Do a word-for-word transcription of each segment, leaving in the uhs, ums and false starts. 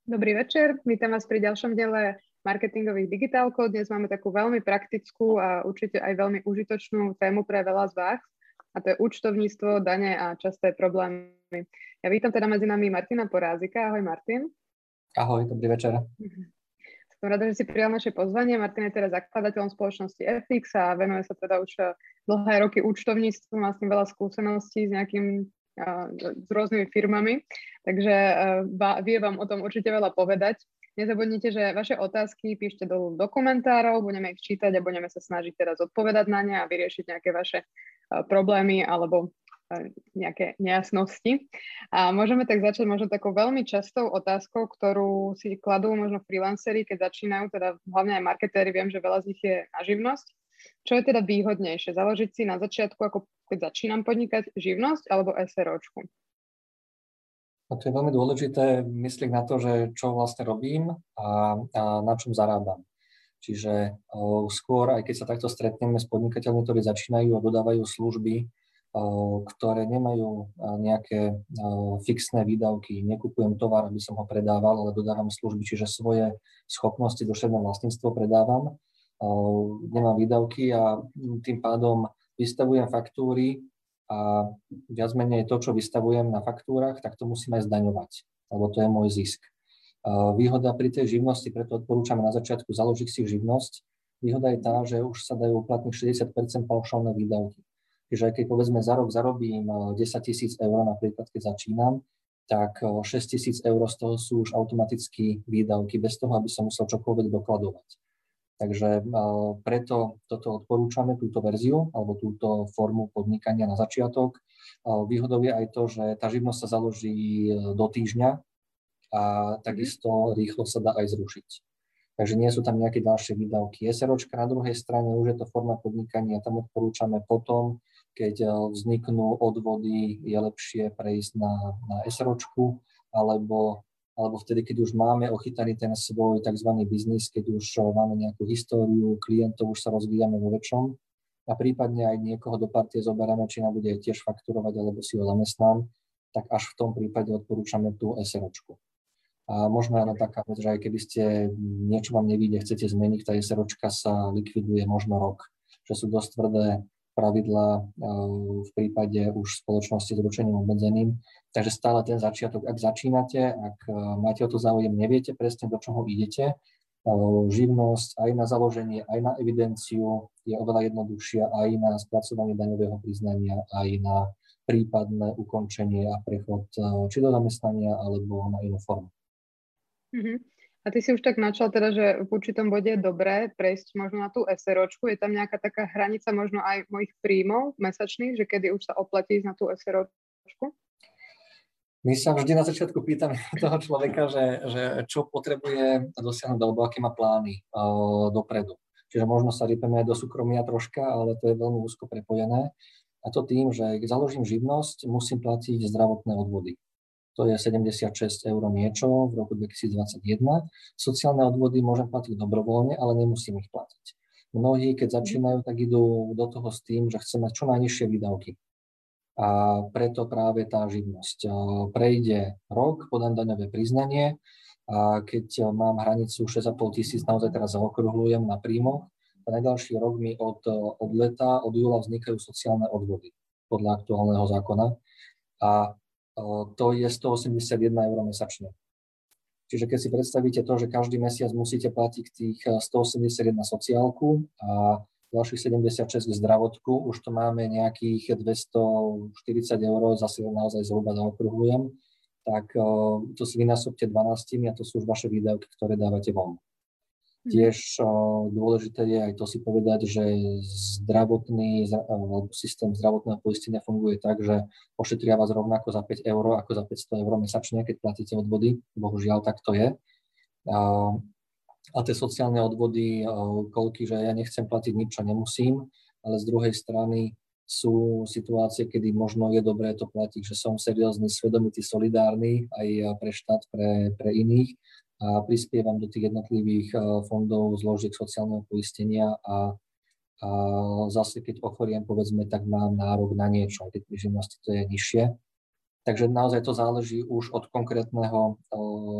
Dobrý večer, vítam vás pri ďalšom diele marketingových digitálkov. Dnes máme takú veľmi praktickú a určite aj veľmi užitočnú tému pre veľa z vás, a to je účtovníctvo, dane a časté problémy. Ja vítam teda medzi nami Martina Porázika. Ahoj Martin. Ahoj, dobrý večer. Som rada, že si prijal naše pozvanie. Martin je teda zakladateľom spoločnosti ef iks a venuje sa teda už dlhé roky účtovníctvu, má s tým veľa skúseností s nejakým s rôznymi firmami, takže vie vám o tom určite veľa povedať. Nezabudnite, že vaše otázky píšte dolu do komentárov, budeme ich čítať a budeme sa snažiť teraz odpovedať na ne a vyriešiť nejaké vaše problémy alebo nejaké nejasnosti. A môžeme tak začať možno takou veľmi častou otázkou, ktorú si kladú možno freelanceri, keď začínajú, teda hlavne aj marketéri, viem, že veľa z nich je na živnosť. Čo je teda výhodnejšie? Založiť si na začiatku, ako keď začínam podnikať, živnosť alebo SROčku? No to je veľmi dôležité myslieť na to, že čo vlastne robím a, a na čom zarábam. Čiže o, skôr, aj keď sa takto stretneme s podnikateľmi, ktorí začínajú a dodávajú služby, o, ktoré nemajú nejaké o, fixné výdavky, nekupujem tovar, aby som ho predával, ale dodávam služby, čiže svoje schopnosti, duševné vlastníctvo predávam, o, nemám výdavky a tým pádom vystavujem faktúry a viac menej to, čo vystavujem na faktúrach, tak to musím aj zdaňovať, lebo to je môj zisk. Výhoda pri tej živnosti, preto odporúčame na začiatku založiť si živnosť, výhoda je tá, že už sa dajú uplatniť šesťdesiat percent paušálne výdavky. Čiže keď povedzme za rok zarobím desaťtisíc eur, napríklad keď začínam, tak šesťtisíc eur z toho sú už automaticky výdavky, bez toho, aby som musel čokoľvek dokladovať. Takže preto toto odporúčame, túto verziu alebo túto formu podnikania na začiatok. Výhodou je aj to, že tá živnosť sa založí do týždňa a takisto rýchlo sa dá aj zrušiť. Takže nie sú tam nejaké ďalšie výdavky. SROčka na druhej strane už je to forma podnikania, tam odporúčame potom, keď vzniknú odvody, je lepšie prejsť na, na SROčku alebo alebo vtedy, keď už máme ochytaný ten svoj tzv. Biznis, keď už máme nejakú históriu klientov, už sa rozvíjame vo väčšom a prípadne aj niekoho do partie zoberieme, či nám bude tiež fakturovať, alebo si ho zamestnám, tak až v tom prípade odporúčame tú SROčku. A možno aj taká vec, že aj keby ste niečo vám nevíde, chcete zmeniť, tá SROčka sa likviduje možno rok, že sú dosť tvrdé pravidlá v prípade už spoločnosti s ručením obmedzeným. Takže stále ten začiatok, ak začínate, ak máte o to záujem, neviete presne, do čoho idete, živnosť aj na založenie, aj na evidenciu je oveľa jednoduchšia, aj na spracovanie daňového priznania, aj na prípadné ukončenie a prechod či do zamestnania, alebo na inú formu. Mm-hmm. A ty si už tak načal teda, že v určitom bode je dobré prejsť možno na tú SROčku. Je tam nejaká taká hranica možno aj mojich príjmov mesačných, že kedy už sa oplatí ísť na tú SROčku? My sa vždy na začiatku pýtame toho človeka, že, že čo potrebuje dosiahnuť, alebo aké má plány uh, dopredu. Čiže možno sa rýpeme aj do súkromia troška, ale to je veľmi úzko prepojené. A to tým, že keď založím živnosť, musím platiť zdravotné odvody. To je sedemdesiatšesť eur niečo v roku dvetisícdvadsaťjeden. Sociálne odvody môžem platiť dobrovoľne, ale nemusím ich platiť. Mnohí, keď začínajú, tak idú do toho s tým, že chcem mať čo najnižšie výdavky. A preto práve tá živnosť. Prejde rok, podám daňové priznanie a keď mám hranicu šesť a pol tisíc, naozaj teraz zaokrúhľujem na príjmoch, a na ďalší rok mi od, od leta, od júla vznikajú sociálne odvody podľa aktuálneho zákona. A to je stoosemdesiatjeden eur mesačne. Čiže keď si predstavíte to, že každý mesiac musíte platiť tých stoosemdesiatjeden sociálku a ďalších sedemdesiatšesť zdravotku, už to máme nejakých dvestoštyridsať eur, zase naozaj zhruba zaokrúhľujem, tak to si vynásobte dvanástimi a to sú už vaše výdavky, ktoré dávate von. Tiež dôležité je aj to si povedať, že zdravotný systém zdravotného poistenia funguje tak, že ošetria vás rovnako za päť eur ako za päťsto eur mesačne, keď platíte odvody. Bohužiaľ, tak to je. A tie sociálne odvody, koľky, že ja nechcem platiť nič, čo nemusím, ale z druhej strany sú situácie, kedy možno je dobré to platiť, že som seriózny, svedomitý, solidárny aj pre štát, pre, pre iných. A prispievam do tých jednotlivých fondov zložiek sociálneho poistenia a, a zase keď ochoriem, povedzme, tak mám nárok na niečo, aj keď pri živnosti to je nižšie. Takže naozaj to záleží už od konkrétneho, od konkrétneho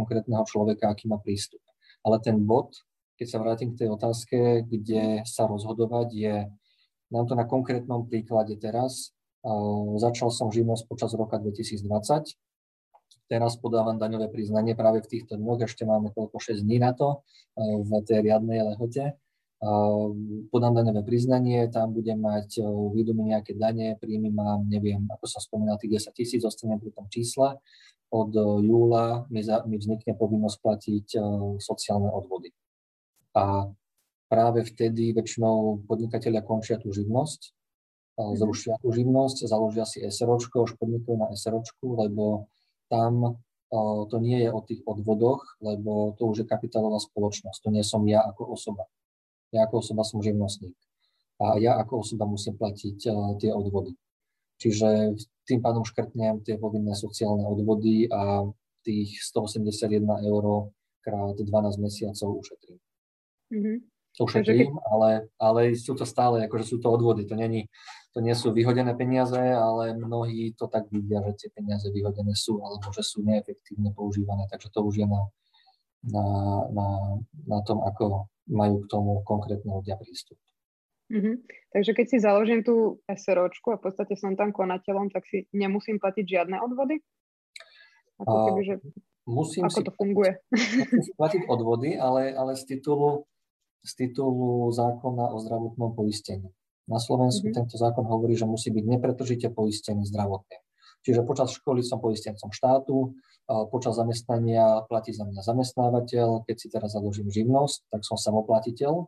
konkrétneho človeka, aký má prístup. Ale ten bod, keď sa vrátim k tej otázke, kde sa rozhodovať, je, dám to na konkrétnom príklade teraz, uh, začal som živnosť počas roka dvetisícdvadsať, teraz podávam daňové priznanie práve v týchto dňoch, ešte máme koľko šesť dní na to, uh, v tej riadnej lehote. Uh, podám daňové priznanie, tam budem mať uh, výdomy nejaké dane, príjmy mám, neviem, ako som spomínal, tých desať tisíc, ostanem pri tom čísle. Od uh, júla mi, za, mi vznikne povinnosť platiť uh, sociálne odvody. A práve vtedy väčšinou podnikatelia končia tú živnosť, uh, zrušia tú živnosť, založia si SROčko, už podnikajú na SROčku, lebo tam uh, to nie je o tých odvodoch, lebo to už je kapitálová spoločnosť, to nie som ja ako osoba. Ja ako osoba som živnostník a ja ako osoba musím platiť uh, tie odvody. Čiže tým pádom škrtnem tie povinné sociálne odvody a tých stoosemdesiatjeden eur krát dvanásť mesiacov ušetrím. Mm-hmm. Ušetrím, keď... ale, ale sú to stále, akože sú to odvody, to, není, to nie sú vyhodené peniaze, ale mnohí to tak vidia, že tie peniaze vyhodené sú, alebo že sú neefektívne používané, takže to už je na, na, na, na tom, ako majú k tomu konkrétne ľudia prístup. Mm-hmm. Takže keď si založím tú SROčku a v podstate som tam konateľom, tak si nemusím platiť žiadne odvody? Ako keby, že... Musím ako si to funguje? Musím si platiť odvody, ale, ale z, titulu, z titulu zákona o zdravotnom poistení. Na Slovensku mm-hmm. tento zákon hovorí, že musí byť nepretržite poistený zdravotne. Čiže počas školy som poistencom štátu, počas zamestnania platí za mňa zamestnávateľ, keď si teraz založím živnosť, tak som samoplatiteľ.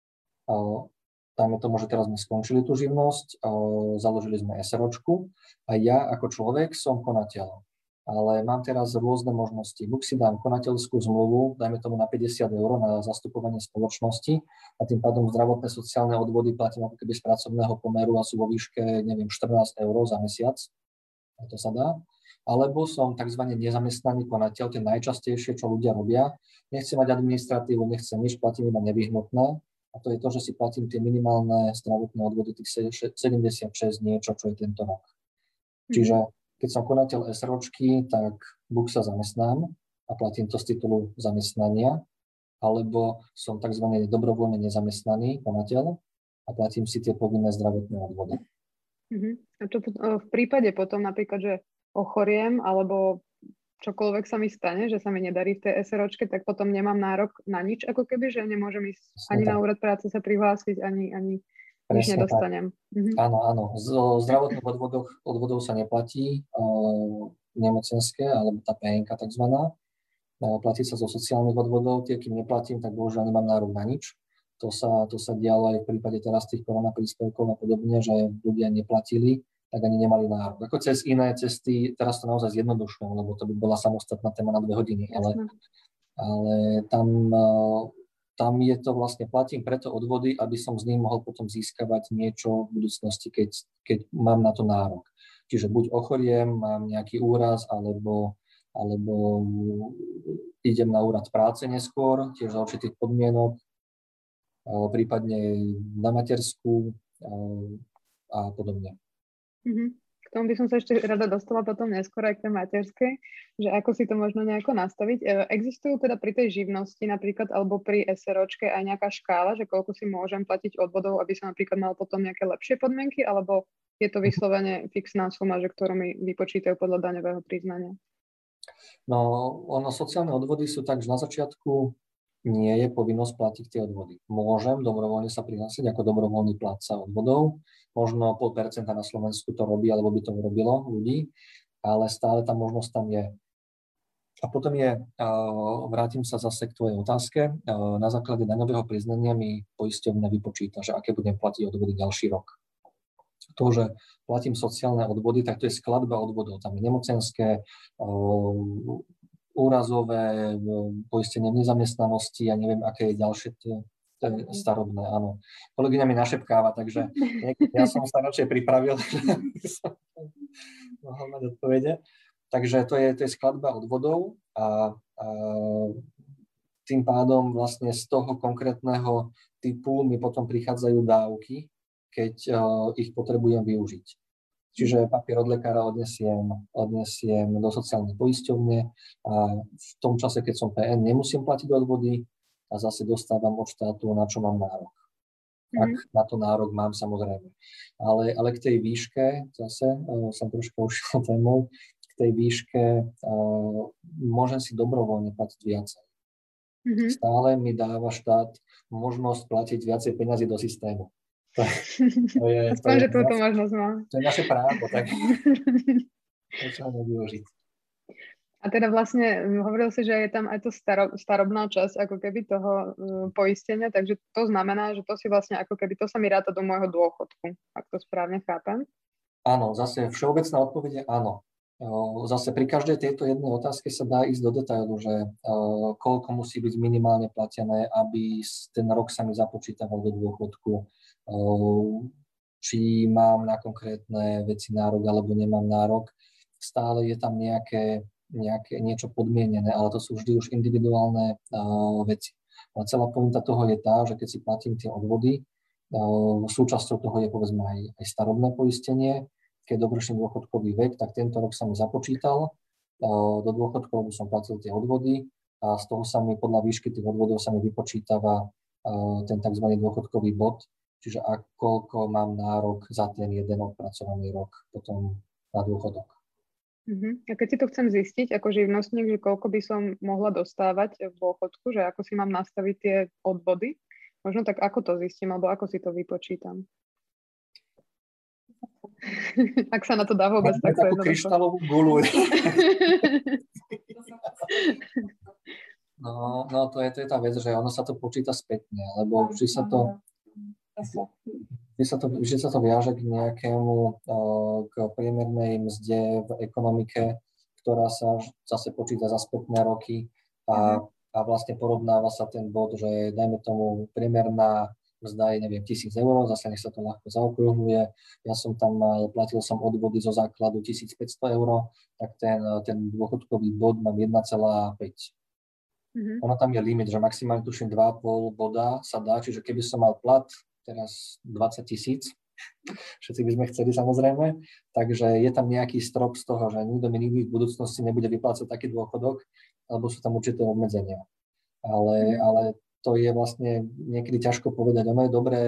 Dajme tomu, že teraz sme skončili tú živnosť, založili sme SROčku a ja ako človek som konateľ. Ale mám teraz rôzne možnosti. Buď si dám konateľskú zmluvu, dajme tomu na päťdesiat eur na zastupovanie spoločnosti a tým pádom zdravotné sociálne odvody platím ako keby z pracovného pomeru a sú vo výške, neviem, štrnásť eur za mesiac. A to sa dá. Alebo som tzv. Nezamestnaný konateľ, tie najčastejšie, čo ľudia robia. Nechcem mať administratívu, nechcem nič, platím iba nevyhnutné. A to je to, že si platím tie minimálne zdravotné odvody, tých sedemdesiatšesť niečo, čo je tento rok. Mm-hmm. Čiže keď som konateľ SROčky, tak buď sa zamestnám a platím to z titulu zamestnania, alebo som tzv. Dobrovoľne nezamestnaný konateľ a platím si tie povinné zdravotné odvody. Uh-huh. A čo v prípade potom napríklad, že ochoriem alebo čokoľvek sa mi stane, že sa mi nedarí v tej SROčke, tak potom nemám nárok na nič, ako keby, že nemôžem ísť Presne ani tak. Na úrad práce sa prihlásiť, ani, ani nič nedostanem. Uh-huh. Áno, áno. Z zdravotných odvodov, odvodov sa neplatí uh, nemocenské, alebo tá pé en ká takzvaná. Uh, platí sa zo sociálnych odvodov, tie, kým neplatím, tak bohužiaľ nemám nárok na nič. To sa, to sa dialo aj v prípade teraz tých koronapríspevkov a podobne, že ľudia neplatili, tak ani nemali nárok. Ako cez iné cesty, teraz to naozaj zjednodušujem, lebo to by bola samostatná téma na dve hodiny, ale, ale tam, tam je to vlastne, platím preto odvody, aby som z nich mohol potom získavať niečo v budúcnosti, keď, keď mám na to nárok. Čiže buď ochoriem, mám nejaký úraz, alebo, alebo idem na úrad práce neskôr, tiež za určitých podmienok, prípadne na materskú a podobne. Mm-hmm. K tomu by som sa ešte rada dostala potom neskôr aj k tej materskej, že ako si to možno nejako nastaviť. Existujú teda pri tej živnosti napríklad alebo pri SROčke aj nejaká škála, že koľko si môžem platiť odvodov, aby som napríklad mal potom nejaké lepšie podmienky, alebo je to vyslovene fixná suma, že ktorú mi vypočítajú podľa daňového priznania? No, ono, sociálne odvody sú tak, že na začiatku nie je povinnosť platiť tie odvody. Môžem dobrovoľne sa prihlásiť ako dobrovoľný plátca odvodov. Možno pol percenta na Slovensku to robí, alebo by to urobilo ľudí, ale stále tá možnosť tam je. A potom je, vrátim sa zase k tvojej otázke, na základe daňového priznania mi poisťovňa vypočíta, že aké budem platiť odvody ďalší rok. To, že platím sociálne odvody, tak to je skladba odvodov. Tam je nemocenské, úrazové, poistenie nezamestnanosti, ja neviem, aké je ďalšie, to, to je starobné, áno. Kolegyňa mi našepkáva, takže ja som sa radšej pripravil, že som mohol mať odpovede. Takže to je, to je skladba odvodov a, a tým pádom vlastne z toho konkrétneho typu mi potom prichádzajú dávky, keď uh, ich potrebujem využiť. Čiže papier od lekára odnesiem, odnesiem do sociálnej poisťovne a v tom čase, keď som pé en, nemusím platiť odvody a zase dostávam od štátu, na čo mám nárok. Ak mm-hmm. na to nárok mám, samozrejme. Ale, ale k tej výške, zase uh, som troška ušiel témou, k tej výške uh, môžem si dobrovoľne platiť viacej. Mm-hmm. Stále mi dáva štát možnosť platiť viacej peniazy do systému. To, to je, Aspoň, že túto možnosť má. To je naše právo, tak to čo máme využiť. A teda vlastne hovoril si, že je tam aj to staro, starobná časť ako keby toho uh, poistenia, takže to znamená, že to si vlastne ako keby, to sa mi ráta do môjho dôchodku, ak to správne chápem. Áno, zase všeobecná odpoveď je áno. Zase pri každej tejto jednej otázke sa dá ísť do detailu, že uh, koľko musí byť minimálne platené, aby ten rok sa mi započítaval do dôchodku, uh, či mám na konkrétne veci nárok alebo nemám nárok. Stále je tam nejaké nejaké, niečo podmienené, ale to sú vždy už individuálne uh, veci. A celá pointa toho je tá, že keď si platím tie odvody, uh, súčasťou toho je povedzme aj, aj starobné poistenie, keď dovrším dôchodkový vek, tak tento rok sa mi započítal, uh, do dôchodkov som platil tie odvody a z toho sa mi podľa výšky tých odvodov sa mi vypočítava uh, ten tzv. Dôchodkový bod, čiže ak koľko mám nárok za ten jeden odpracovaný rok potom na dôchodok. Uh-huh. A keď si to chcem zistiť ako živnostník, že koľko by som mohla dostávať v dôchodku, že ako si mám nastaviť tie odvody, možno tak ako to zistím, alebo ako si to vypočítam? Ak sa na to dá vôbec, tak to je takú kryštálovú guľu. no, no to, je, to je tá vec, že ono sa to počíta spätne, lebo vždy sa to Vždy sa, to, vždy sa to viaže k nejakému, k priemernej mzde v ekonomike, ktorá sa zase počíta za spätné roky a, a vlastne porovnáva sa ten bod, že dajme tomu priemerná mzda je, neviem, tisíc eur, zase nech sa to ľahko zaokruhuje. Ja som tam mal, platil som odvody zo základu tisícpäťsto eur, tak ten, ten dôchodkový bod mám jeden celá päť. Mm-hmm. Ono tam je limit, že maximálne tuším dva a pol boda sa dá, čiže keby som mal plat teraz dvadsať tisíc, všetci by sme chceli samozrejme, takže je tam nejaký strop z toho, že nikto mi nikdy v budúcnosti nebude vyplácať taký dôchodok, alebo sú tam určité obmedzenia. Ale, ale to je vlastne niekedy ťažko povedať. Ono je dobré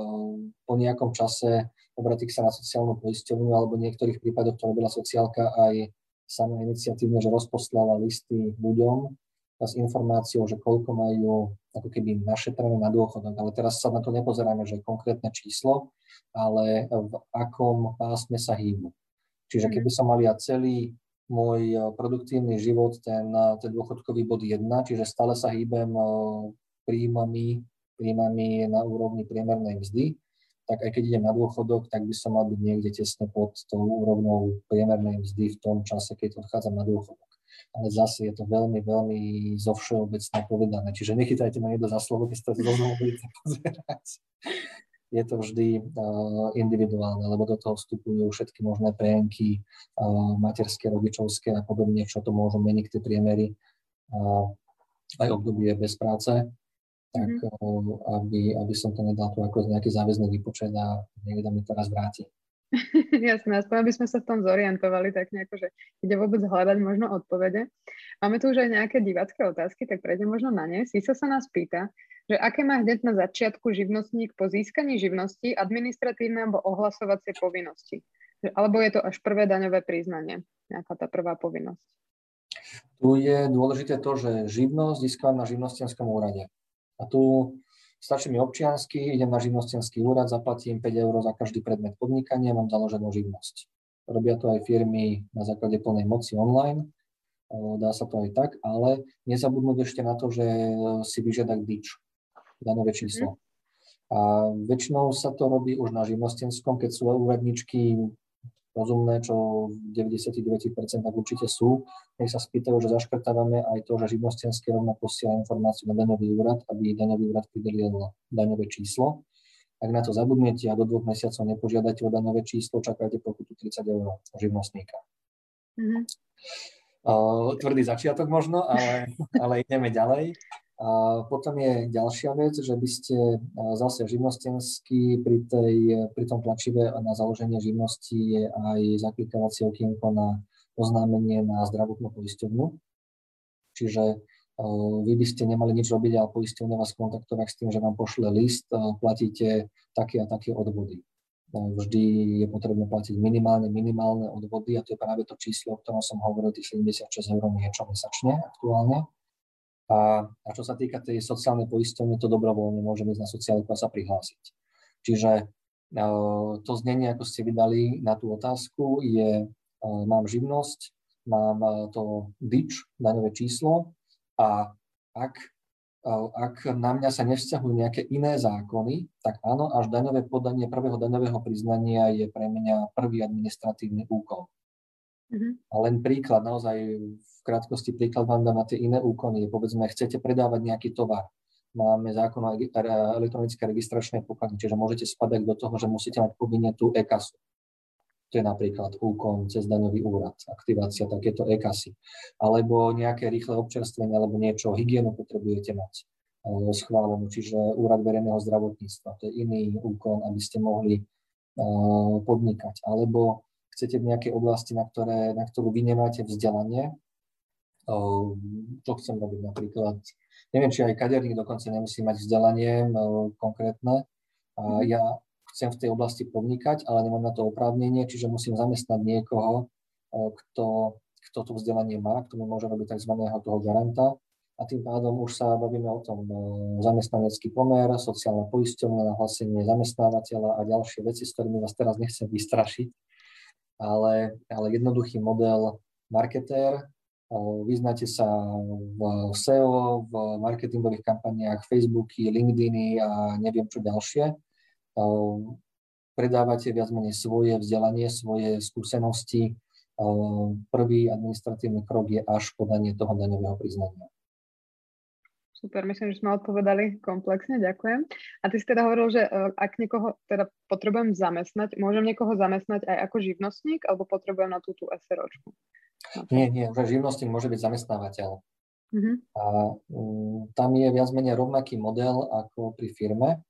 po nejakom čase obrátiť sa na sociálnu poisťovňu, alebo v niektorých prípadoch to robila sociálka aj sama iniciatívne, že rozposlala listy ľuďom s informáciou, že koľko majú ako keby našetrené na dôchodok. Ale teraz sa na to nepozeráme, že konkrétne číslo, ale v akom pásme sa hýbu. Čiže keby som mal ja celý môj produktívny život, ten, ten dôchodkový bod jedna, čiže stále sa hýbem príjmami, príjmami na úrovni priemernej mzdy, tak aj keď idem na dôchodok, tak by som mal byť niekde tesne pod tou úrovnou priemernej mzdy v tom čase, keď odchádzam na dôchodok. Ale zase je to veľmi, veľmi zo všeobecne povedané. Čiže nechytajte ma niekto za slovo, keď ste to znovu budete pozerať. Je to vždy uh, individuálne, lebo do toho vstupujú všetky možné prienky, uh, materské, rodičovské a podobne, čo to môžu meniť tie priemery. Uh, aj obdobie bez práce, tak mm-hmm. uh, aby, aby som to nedal tu ako nejaký záväzný výpočet a niekto mi to raz vráti. Jasné, aspoň aby sme sa v tom zorientovali, tak nejako, že ide vôbec hľadať možno odpovede. Máme tu už aj nejaké divácké otázky, tak prejdem možno na ne. Sisa sa nás pýta, že aké má hneď na začiatku živnostník po získaní živnosti administratívne alebo ohlasovacie povinnosti? Alebo je to až prvé daňové priznanie, nejaká tá prvá povinnosť? Tu je dôležité to, že živnosť získavam na živnostenskom úrade. A tu stačí mi občiansky, idem na živnostenský úrad, zaplatím päť eur za každý predmet podnikania, mám založenú živnosť. Robia to aj firmy na základe plnej moci online, dá sa to aj tak, ale nezabudnúť ešte na to, že si vyžiadať dič, daňové číslo. A väčšinou sa to robí už na živnostenskom, keď sú úradničky rozumné, čo v deväťdesiatdeväť percent určite sú. Nech sa spýtajú, že zaškrtávame aj to, že živnostenský rovno posiela informáciu na daňový úrad, aby daňový úrad pridelil daňové číslo. Ak na to zabudnete a do dvoch mesiacov nepožiadate o daňové číslo, čakáte pokutu tridsať eur živnostníka. Mm-hmm. Uh, tvrdý začiatok možno, ale, ale ideme ďalej. A potom je ďalšia vec, že by ste zase živnostenský pri, tej, pri tom tlačive na založenie živnosti je aj zaklikávacie okienko na oznámenie na zdravotnú poisťovňu. Čiže vy by ste nemali nič robiť, ale poisťovňa vás kontaktovať s tým, že vám pošle list, platíte také a také odvody. Vždy je potrebné platiť minimálne, minimálne odvody a to je práve to číslo, o ktorom som hovoril, tých sedemdesiatšesť eur niečo mesačne aktuálne. A, a čo sa týka tej sociálnej poisťovne, to dobrovoľne môžeme ísť na sociálku a sa prihlásiť. Čiže uh, to znenie, ako ste vydali na tú otázku, je uh, mám živnosť, mám uh, to dé í č, daňové číslo a ak, uh, ak na mňa sa nevzťahujú nejaké iné zákony, tak áno, až daňové podanie prvého daňového priznania je pre mňa prvý administratívny úkon. Mm-hmm. A len príklad, naozaj v krátkosti príklad vám dám na tie iné úkony. Povedzme, chcete predávať nejaký tovar. Máme zákon o elektronické registračnej pokladni, čiže môžete spadať do toho, že musíte mať povinne tú e-kasu. To je napríklad úkon cez daňový úrad, aktivácia takéto e-kasy. Alebo nejaké rýchle občerstvenie, alebo niečo, hygienu potrebujete mať schválenú, čiže úrad verejného zdravotníctva. To je iný úkon, aby ste mohli uh, podnikať. Alebo chcete v nejakej oblasti, na, ktoré, na ktorú vy nemáte vzdelanie, čo chcem robiť napríklad. Neviem, či aj kaderník dokonca nemusí mať vzdelanie konkrétne. A ja chcem v tej oblasti podnikať, ale nemám na to oprávnenie, čiže musím zamestnať niekoho, kto, kto to vzdelanie má, kto mi môže robiť tzv. Toho garanta. A tým pádom už sa bavíme o tom zamestnanecký pomer, sociálna poisťovňa, nahlásenie zamestnávateľa a ďalšie veci, s ktorými vás teraz nechcem vystrašiť. Ale, ale jednoduchý model marketér, vyznáte sa v es e o, v marketingových kampaniách, Facebooky, LinkedIny a neviem čo ďalšie. Predávate viac menej svoje vzdelanie, svoje skúsenosti. Prvý administratívny krok je až podanie toho daňového priznania. Super, myslím, že sme odpovedali komplexne, ďakujem. A ty si teda hovoril, že ak niekoho teda potrebujem zamestnať, môžem niekoho zamestnať aj ako živnostník, alebo potrebujem na túto SROčku? Nie, nie, že živnostník môže byť zamestnávateľ. Uh-huh. A um, tam je viac menej rovnaký model ako pri firme,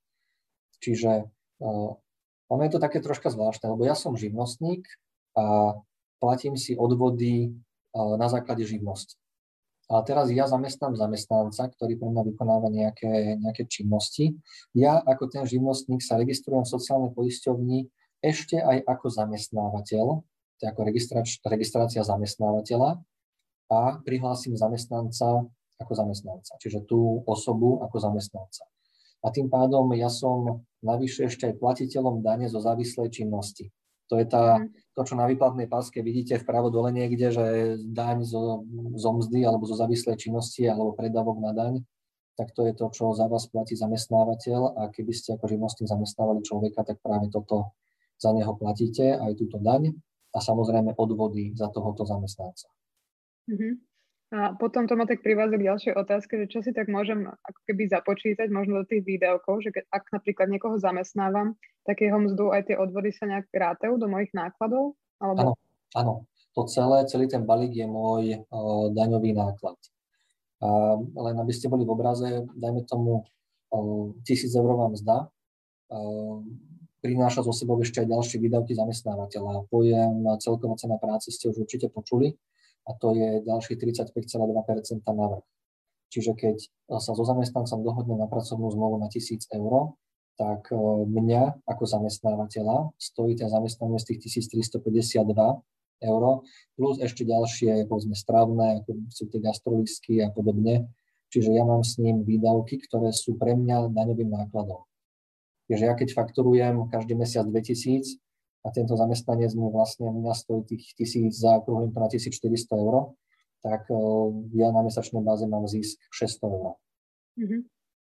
čiže uh, ono je to také troška zvláštne, lebo ja som živnostník a platím si odvody uh, na základe živnosti. A teraz ja zamestnám zamestnanca, ktorý pre mňa vykonáva nejaké, nejaké činnosti. Ja ako ten živnostník sa registrujem v sociálnej poisťovni ešte aj ako zamestnávateľ, to je ako registrač, registrácia zamestnávateľa a prihlásim zamestnanca ako zamestnanca, čiže tú osobu ako zamestnanca. A tým pádom ja som navyše ešte aj platiteľom dane zo závislej činnosti. To je tá, to, čo na výplatnej páske vidíte vpravo dole niekde, že daň zo, zo mzdy alebo zo závislej činnosti alebo predávok na daň, tak to je to, čo za vás platí zamestnávateľ a keby ste ako živnostník zamestnávali človeka, tak práve toto za neho platíte, aj túto daň a samozrejme odvody za tohoto zamestnanca. Uh-huh. A potom to ma tak privádza k ďalšej otázke, že čo si tak môžem ako keby započítať možno do tých výdavkov, že keď, ak napríklad niekoho zamestnávam, tak jeho mzdu aj tie odvody sa nejak rátajú do mojich nákladov? Alebo... Áno, áno. To celé, celý ten balík je môj uh, daňový náklad. Uh, len aby ste boli v obraze, dajme tomu uh, tisíc eurová mzda, uh, prináša zo sebou ešte aj ďalšie výdavky zamestnávateľa. Pojem celková cena práce ste už určite počuli. A to je ďalší tridsaťpäť celá dva percenta navrch. Čiže keď sa so zamestnancom dohodne na pracovnú zmluvu na tisíc eur, tak mňa ako zamestnávateľa stojí ten zamestnanec z tých tisíctristopäťdesiatdva eur, plus ešte ďalšie, povedzme, stravné, ako sú tie gastrolístky a podobne. Čiže ja mám s ním výdavky, ktoré sú pre mňa daňovým nákladom. Čiže ja keď fakturujem každý mesiac dvetisíc, a tento zamestnanec mi vlastne mňa stojí tých tisíc, zaokrúhlim to na tisícštyristo eur, tak ja na mesačnej báze mám zisk šesťsto eur. Mm-hmm.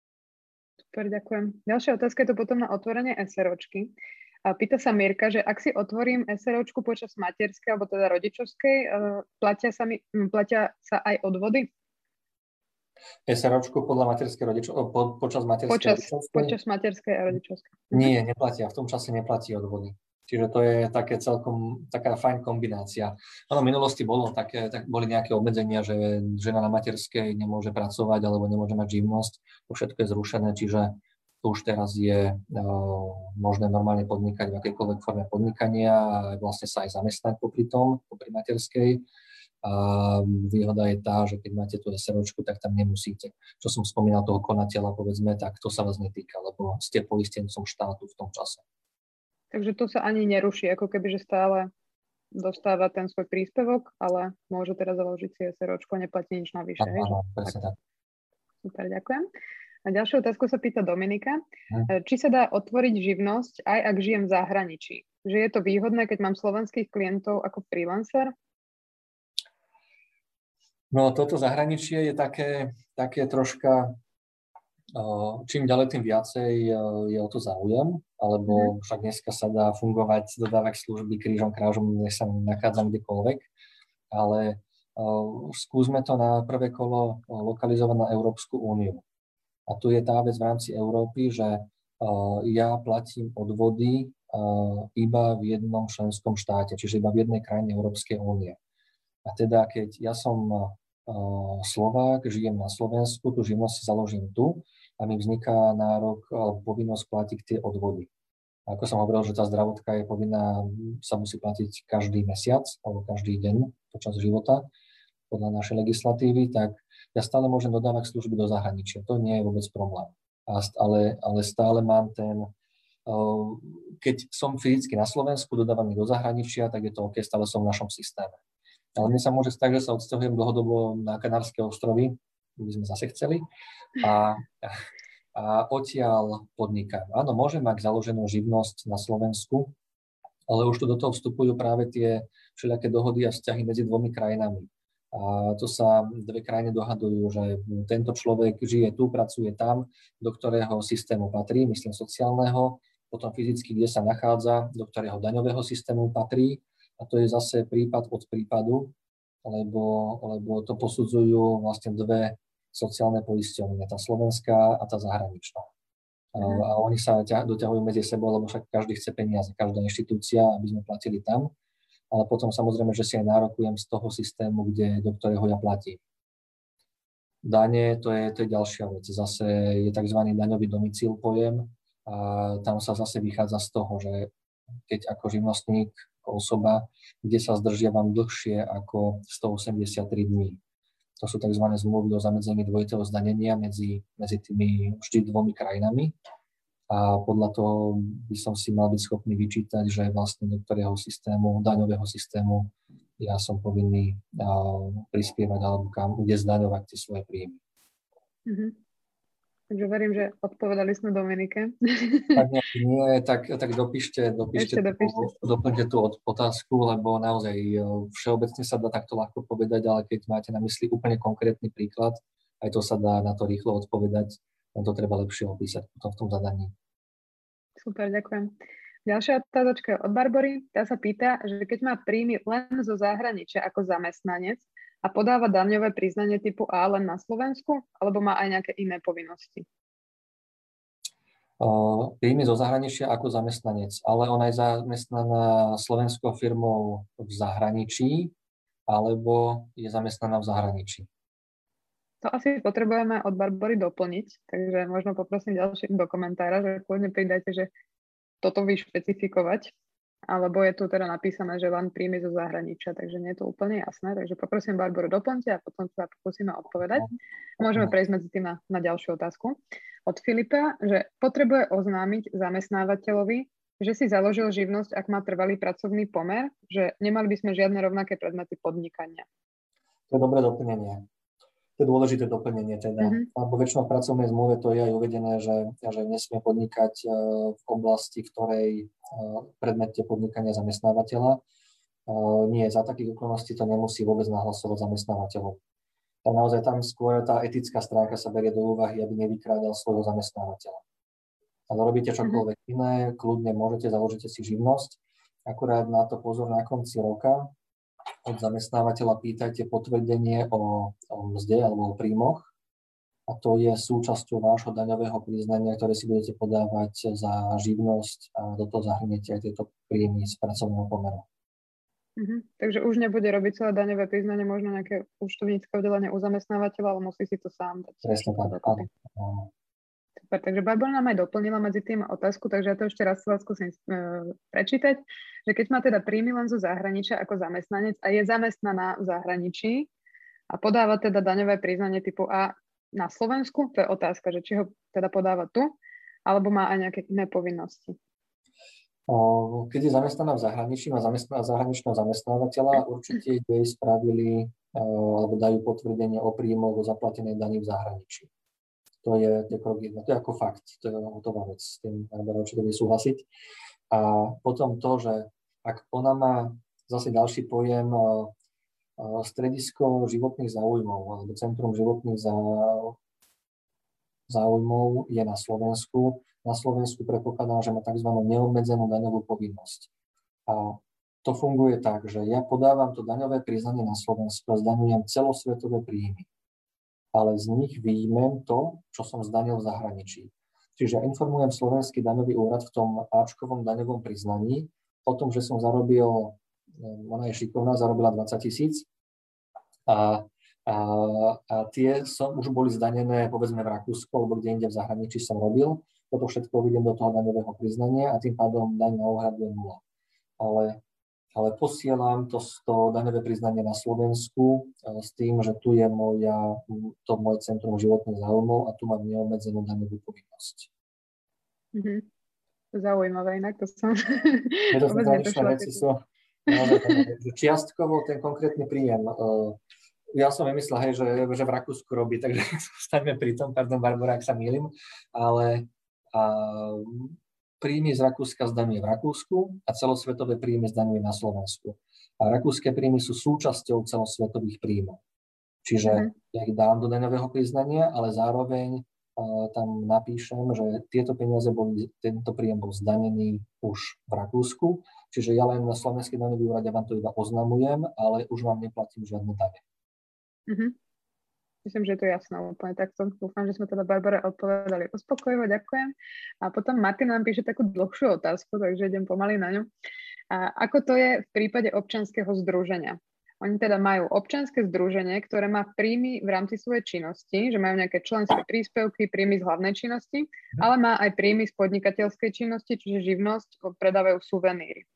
Super, ďakujem. Ďalšia otázka je to potom na otvorenie SROčky. A pýta sa Mirka, že ak si otvorím SROčku počas materskej alebo teda rodičovskej, platia sa, mi, platia sa aj odvody? SROčku podľa materskej rodičovskej, po, počas materskej počas, rodičovskej? Počas materskej a rodičovskej. Nie, neplatia. V tom čase neplatí odvody. Čiže to je také celkom taká fajn kombinácia. Áno, v minulosti bolo také, tak boli nejaké obmedzenia, že žena na materskej nemôže pracovať alebo nemôže mať živnosť. To všetko je zrušené, čiže to už teraz je uh, možné normálne podnikať v akejkoľvek forme podnikania a vlastne sa aj zamestnať popri tom, popri materskej. A výhoda je tá, že keď máte tú SROčku, tak tam nemusíte. Čo som spomínal toho konateľa, povedzme, tak to sa vás netýka, lebo ste poistencom štátu v tom čase. Takže to sa ani neruší, ako keby, že stále dostáva ten svoj príspevok, ale môže teraz založiť si SROčko, neplatí nič navyše. Áno, presne tak. Super, ďakujem. A ďalšiu otázku sa pýta Dominika. Hm. Či sa dá otvoriť živnosť, aj ak žijem v zahraničí? Že je to výhodné, keď mám slovenských klientov ako freelancer? No toto zahraničie je také, také troška, čím ďalej, tým viacej je o to záujem, alebo však dneska sa dá fungovať, dodávať služby krížom krážom, nech sa nachádzam kdekoľvek, ale skúsme to na prvé kolo lokalizovať na Európsku úniu. A tu je tá vec v rámci Európy, že ja platím odvody iba v jednom členskom štáte, čiže iba v jednej krajine Európskej únie. A teda keď ja som Slovák, žijem na Slovensku, tú živnosť si založím tu a mi vzniká nárok alebo povinnosť platiť tie odvody. A ako som hovoril, že tá zdravotka je povinná, sa musí platiť každý mesiac alebo každý deň počas života podľa našej legislatívy, tak ja stále môžem dodávať služby do zahraničia. To nie je vôbec problém. Ale, ale stále mám ten, keď som fyzicky na Slovensku, dodávam do zahraničia, tak je to OK, stále som v našom systéme. Ale mne sa môže stať, že sa odsťahujem dlhodobo na Kanárske ostrovy, by sme zase chceli, a, a odtiaľ podnikám. Áno, môžem mať založenú živnosť na Slovensku, ale už tu do toho vstupujú práve tie všelijaké dohody a vzťahy medzi dvomi krajinami. A to sa dve krajiny dohadujú, že tento človek žije tu, pracuje tam, do ktorého systému patrí, myslím sociálneho, potom fyzicky, kde sa nachádza, do ktorého daňového systému patrí. A to je zase prípad od prípadu, lebo, lebo to posudzujú vlastne dve sociálne poisťovne, tá slovenská a tá zahraničná. Mm. A oni sa doťahujú medzi sebou, lebo však každý chce peniaze, každá inštitúcia, aby sme platili tam. Ale potom samozrejme, že si aj nárokujem z toho systému, kde, do ktorého ja platím. Dane, to je, to je ďalšia vec. Zase je tzv. Daňový domicíl pojem a tam sa zase vychádza z toho, že keď ako živnostník, ako osoba, kde sa zdržiavam dlhšie ako stoosemdesiattri dní. To sú tzv. Zmluvy o zamedzení dvojitého zdanenia medzi, medzi tými vždy dvomi krajinami. A podľa toho by som si mal byť schopný vyčítať, že vlastne do ktorého systému, daňového systému ja som povinný uh, prispievať alebo kam, kde zdaňovať tie svoje príjmy. Mm-hmm. Takže verím, že odpovedali sme Dominike. Tak nie, nie tak, tak dopíšte, dopíšte, dopíšte. tú, doplňte tú otázku, lebo naozaj všeobecne sa dá takto ľahko povedať, ale keď máte na mysli úplne konkrétny príklad, aj to sa dá na to rýchlo odpovedať, len to treba lepšie opísať potom v tom zadaní. Super, ďakujem. Ďalšia otázočka je od Barbory. Tá sa pýta, že keď má príjmy len zo zahraničia ako zamestnanec, a podáva daňové priznanie typu A len na Slovensku, alebo má aj nejaké iné povinnosti? Uh, príjmy zo zahraničia ako zamestnanec, ale ona je zamestnaná slovenskou firmou v zahraničí, alebo je zamestnaná v zahraničí? To asi potrebujeme od Barbory doplniť, takže možno poprosím ďalšie do komentára, že kľudne pridajte, že toto vyšpecifikovať. Alebo je tu teda napísané, že len príjmy zo zahraničia, takže nie je to úplne jasné. Takže poprosím Barboru, doplňte a potom sa pokúsime odpovedať. Môžeme prejsť medzi tým na, na ďalšiu otázku. Od Filipa, že potrebuje oznámiť zamestnávateľovi, že si založil živnosť, ak má trvalý pracovný pomer, že nemali by sme žiadne rovnaké predmety podnikania. To je dobré doplnenie. To je dôležité doplnenie teda. Mm-hmm. Lebo väčšinou v pracovnej zmluve to je aj uvedené, že, že nesmie podnikať v oblasti, v ktorej predmete podnikania zamestnávateľa. Nie, za takých okolností to nemusí vôbec nahlasovať zamestnávateľov. Tam naozaj tam skôr tá etická stránka sa berie do úvahy, aby nevykrádal svojho zamestnávateľa. Ale robíte čokoľvek mm-hmm. iné, kľudne môžete, založite si živnosť. Akurát na to pozor na konci roka. Od zamestnávateľa pýtajte potvrdenie o, o mzde alebo o príjmoch a to je súčasťou vášho daňového priznania, ktoré si budete podávať za živnosť a do toho zahrniete aj tieto príjmy z pracovného pomeru. Uh-huh. Takže už nebude robiť celé daňové priznanie, možno nejaké účtovnícke oddelenie u zamestnávateľa, ale musí si to sám dať. Presne tak, áno. Super, takže Barbara nám aj doplnila medzi tým otázku, takže ja to ešte raz vás skúsim uh, prečítať, že keď má teda príjmy len zo zahraničia ako zamestnanec a je zamestnaná v zahraničí a podáva teda daňové priznanie typu A na Slovensku, to je otázka, že či ho teda podáva tu, alebo má aj nejaké iné povinnosti. Keď je zamestnaná v zahraničí, má zamestnaná zahraničného zamestnávateľa, určite jej spravili alebo dajú potvrdenie o príjmoch o zaplatenej dani v zahraničí. To je, to je krok jedna, to je ako fakt, to je hotová vec, s tým Barbara určite bude súhlasiť. A potom to, že ak ona má zase ďalší pojem stredisko životných záujmov alebo centrum životných záujmov je na Slovensku. Na Slovensku predpokladám, že má tzv. Neobmedzenú daňovú povinnosť. A to funguje tak, že ja podávam to daňové priznanie na Slovensku a zdaňujem celosvetové príjmy. Ale z nich výjmem to, čo som zdanil v zahraničí. Čiže ja informujem Slovenský daňový úrad v tom áčkovom daňovom priznaní o tom, že som zarobil, ona je šikovná, zarobila dvadsať tisíc a, a, a tie som, už boli zdanené povedzme v Rakúsku alebo kde inde v zahraničí som robil. Toto všetko vidím do toho daňového priznania a tým pádom daň na úhradu je nula. Ale ale posielam to, to daňové priznanie na Slovensku s tým, že tu je moja, to moje centrum životných záujmov a tu mám neobmedzenú daňovú povinnosť. Mm-hmm. Zaujímavé, inak to som... Tieto zahraničné veci sú naozaj že čiastkovo ten konkrétny príjem. Ja som vymyslel, hej, že, že v Rakúsku robí, takže staňme pri tom, pardon Barbara, ak sa mýlim, ale a, príjmy z Rakúska zdaňuje v Rakúsku a celosvetové príjmy zdaňuje na Slovensku. A rakúske príjmy sú súčasťou celosvetových príjmov. Čiže mm-hmm. ja ich dám do daňového priznania, ale zároveň uh, tam napíšem, že tieto peniaze boli, tento príjem bol zdanený už v Rakúsku, čiže ja len na Slovenský daňový úrad vám to iba oznamujem, ale už vám neplatím žiadne dane. Mm-hmm. Myslím, že je to jasné úplne takto. Dúfam, že sme teda Barbare odpovedali uspokojivo, ďakujem. A potom Martin nám píše takú dlhšiu otázku, takže idem pomaly na ňu. A ako to je v prípade občianskeho združenia? Oni teda majú občianske združenie, ktoré má príjmy v rámci svojej činnosti, že majú nejaké členské príspevky, príjmy z hlavnej činnosti, ale má aj príjmy z podnikateľskej činnosti, čiže živnosť, predávajú suveníry.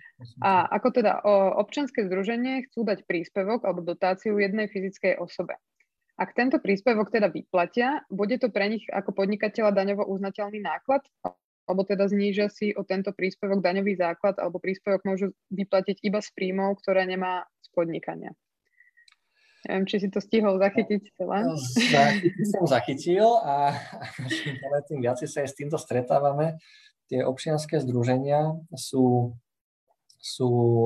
A ako teda občianske združenie chcú dať príspevok alebo dotáciu jednej fyzickej osobe. Ak tento príspevok teda vyplatia, bude to pre nich ako podnikateľa daňovo uznateľný náklad? Alebo teda znížia si o tento príspevok daňový základ, alebo príspevok môžu vyplatiť iba z príjmov, ktoré nemá z podnikania? Neviem, či si to stihol zachytiť celé. Zachytiť som zachytil a tým viac sa aj s týmto stretávame. Tie občianske združenia sú, sú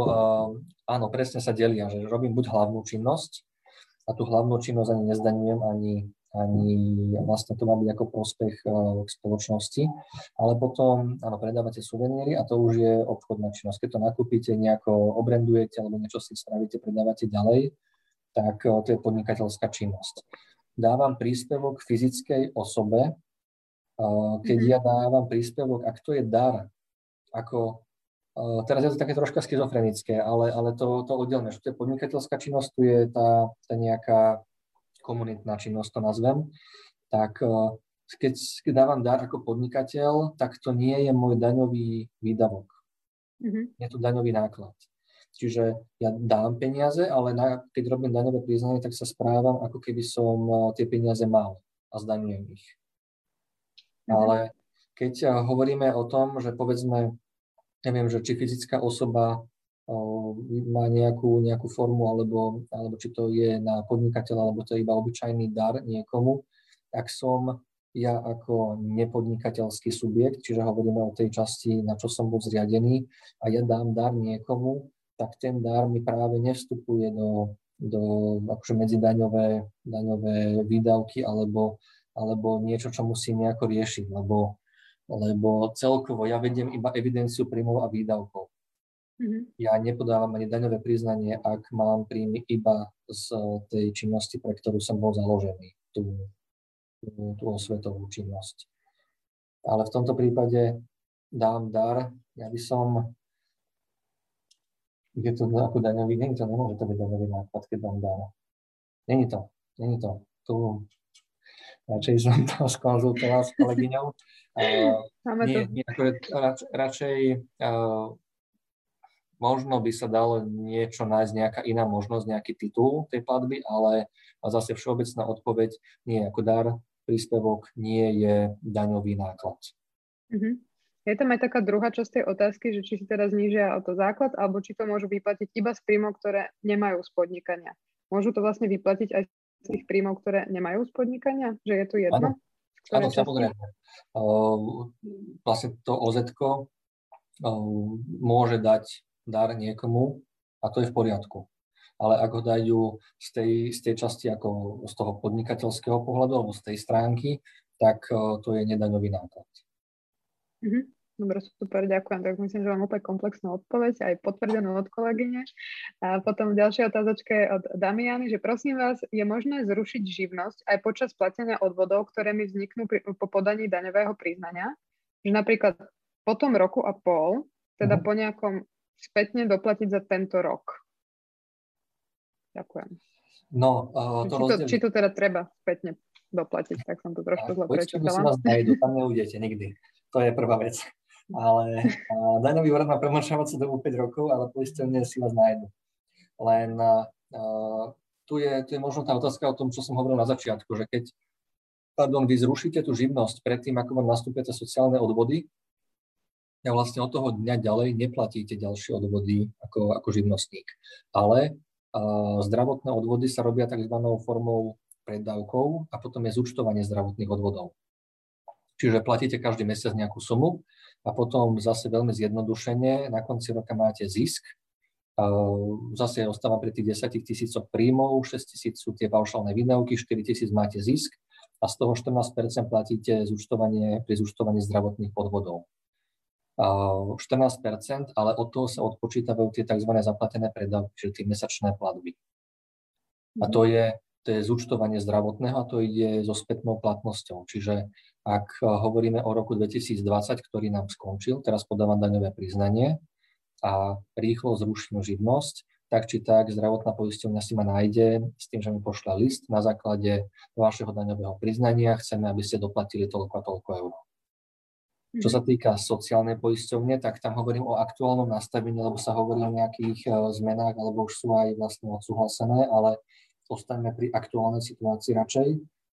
áno, presne sa delia, že robím buď hlavnú činnosť, a tú hlavnú činnosť ani nezdaňujem, ani, ani vlastne to má byť ako prospech uh, spoločnosti, ale potom, áno, predávate suveníry a to už je obchodná činnosť. Keď to nakúpite, nejako obrandujete alebo niečo si spravíte, predávate ďalej, tak uh, to je podnikateľská činnosť. Dávam príspevok fyzickej osobe, uh, keď mm-hmm. ja dávam príspevok, ak to je dar, ako Uh, teraz je to také troška schizofrenické, ale, ale to, to oddelné, že to je podnikateľská činnosť, tu je tá, tá nejaká komunitná činnosť, to nazvem, tak uh, keď, keď dávam dar ako podnikateľ, tak to nie je môj daňový výdavok. Mm-hmm. Je to daňový náklad. Čiže ja dám peniaze, ale na, keď robím daňové priznanie, tak sa správam, ako keby som uh, tie peniaze mal a zdaňujem ich. Mm-hmm. Ale keď uh, hovoríme o tom, že povedzme, neviem, že či fyzická osoba o, má nejakú, nejakú formu, alebo, alebo či to je na podnikateľa, alebo to je iba obyčajný dar niekomu, tak som ja ako nepodnikateľský subjekt, čiže hovoríme o tej časti, na čo som bol zriadený, a ja dám dar niekomu, tak ten dar mi práve nevstupuje do, do akože medzidaňové daňové výdavky alebo, alebo niečo, čo musím nejako riešiť, lebo lebo celkovo ja vediem iba evidenciu príjmov a výdavkov. Mm-hmm. Ja nepodávam ani daňové priznanie, ak mám príjmy iba z tej činnosti, pre ktorú som bol založený. Tu tú, tú osvetovú činnosť. Ale v tomto prípade dám dar, ja by som, je to ako daňový, nie to nemôže to byť daňový náklad, keď dám dar. Není to, není to. Tu radšej som to skonzultoval s kolegyňou. Uh, nie, nie, ako rač, radšej uh, možno by sa dalo niečo nájsť, nejaká iná možnosť, nejaký titul tej platby, ale zase všeobecná odpoveď nie je ako dar, príspevok nie je daňový náklad. Uh-huh. Je tam aj taká druhá časť tej otázky, že či si teda znížia o to základ, alebo či to môžu vyplatiť iba z príjmov, ktoré nemajú z podnikania. Môžu to vlastne vyplatiť aj z tých príjmov, ktoré nemajú z podnikania? Že je to jedno? Áno, áno, samozrejme. Uh, vlastne to ó zetko uh, môže dať dar niekomu a to je v poriadku. Ale ak ho dajú z tej, z tej časti ako z toho podnikateľského pohľadu alebo z tej stránky, tak uh, to je nedaňový náklad. Mm-hmm. Dobre, super, ďakujem. Tak myslím, že mám úplne komplexnú odpoveď, aj potvrdenú od kolegyne. A potom ďalšia otázočka je od Damiany, že prosím vás, je možné zrušiť živnosť aj počas platenia odvodov, ktoré mi vzniknú pri, po podaní daňového priznania? Že napríklad po tom roku a pol, teda mm-hmm. po nejakom spätne doplatiť za tento rok. Ďakujem. No, uh, to či, to, či to teda treba spätne doplatiť, tak som to trošku zle prečítala. Poisťovne si vás nájdu, tam neudete nikdy. To je prvá vec. Ale uh, daňový úrad má premlčovaciu dobu päť rokov, ale poisťovne si vás nájdu. Len uh, tu, je, tu je možno tá otázka o tom, čo som hovoril na začiatku, že keď pardon, vy zrušíte tú živnosť predtým, ako vám nastúpia sociálne odvody, a vlastne od toho dňa ďalej neplatíte ďalšie odvody ako, ako živnostník. Ale uh, zdravotné odvody sa robia tzv. Formou preddavkov a potom je zúčtovanie zdravotných odvodov. Čiže platíte každý mesiac nejakú sumu a potom zase veľmi zjednodušene na konci roka máte zisk. Zase ostáva pri tých desať tisícoch príjmov, šesť tisíc sú tie paušálne výdavky, štyri tisíc máte zisk a z toho štrnásť percent platíte zúčtovanie, pri zúčtovaní zdravotných odvodov. štrnásť percent, ale od toho sa odpočítavajú tie tzv. Zaplatené preddavky, čiže tie mesačné platby. A to je to je zúčtovanie zdravotného a to ide so spätnou platnosťou. Čiže ak hovoríme o roku dvetisícdvadsať, ktorý nám skončil, teraz podávam daňové priznanie a rýchlo zruším živnosť, tak či tak zdravotná poisťovňa si ma nájde s tým, že mi pošle list na základe vašeho daňového priznania, chceme, aby ste doplatili toľko a toľko eur. Čo sa týka sociálnej poisťovne, tak tam hovorím o aktuálnom nastavení, lebo sa hovorí o nejakých zmenách, alebo už sú aj vlastne odsúhlasené, ale ostaňme pri aktuálnej situácii radšej.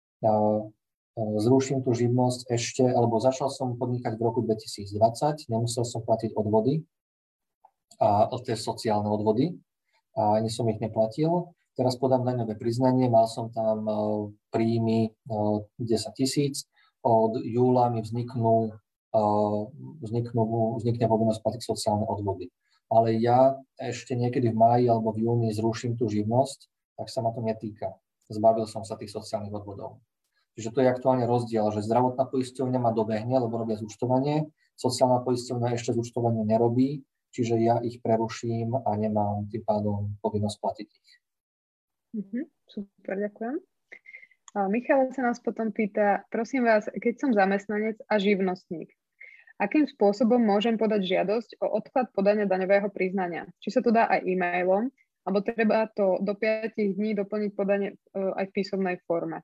Zruším tú živnosť ešte, alebo začal som podnikať v roku dvetisícdvadsať, nemusel som platiť odvody, a tie sociálne odvody, a ani som ich neplatil. Teraz podám daňové priznanie, mal som tam príjmy desať tisíc, od júla mi vzniknú, vzniknú, vznikne povinnosť platiť sociálne odvody. Ale ja ešte niekedy v máji alebo v júni zruším tú živnosť, tak sa ma to netýka. Zbavil som sa tých sociálnych odvodov. Čiže to je aktuálne rozdiel, že zdravotná poisťovňa ma dobehne, lebo robia zúčtovanie, sociálna poisťovňa ešte zúčtovanie nerobí, čiže ja ich preruším a nemám tým pádom povinnosť platiť ich. Mm-hmm, super, ďakujem. A Michal sa nás potom pýta, prosím vás, keď som zamestnanec a živnostník, akým spôsobom môžem podať žiadosť o odklad podania daňového priznania? Či sa to dá aj e-mailom, alebo treba to do päť dní doplniť podanie aj v písomnej forme?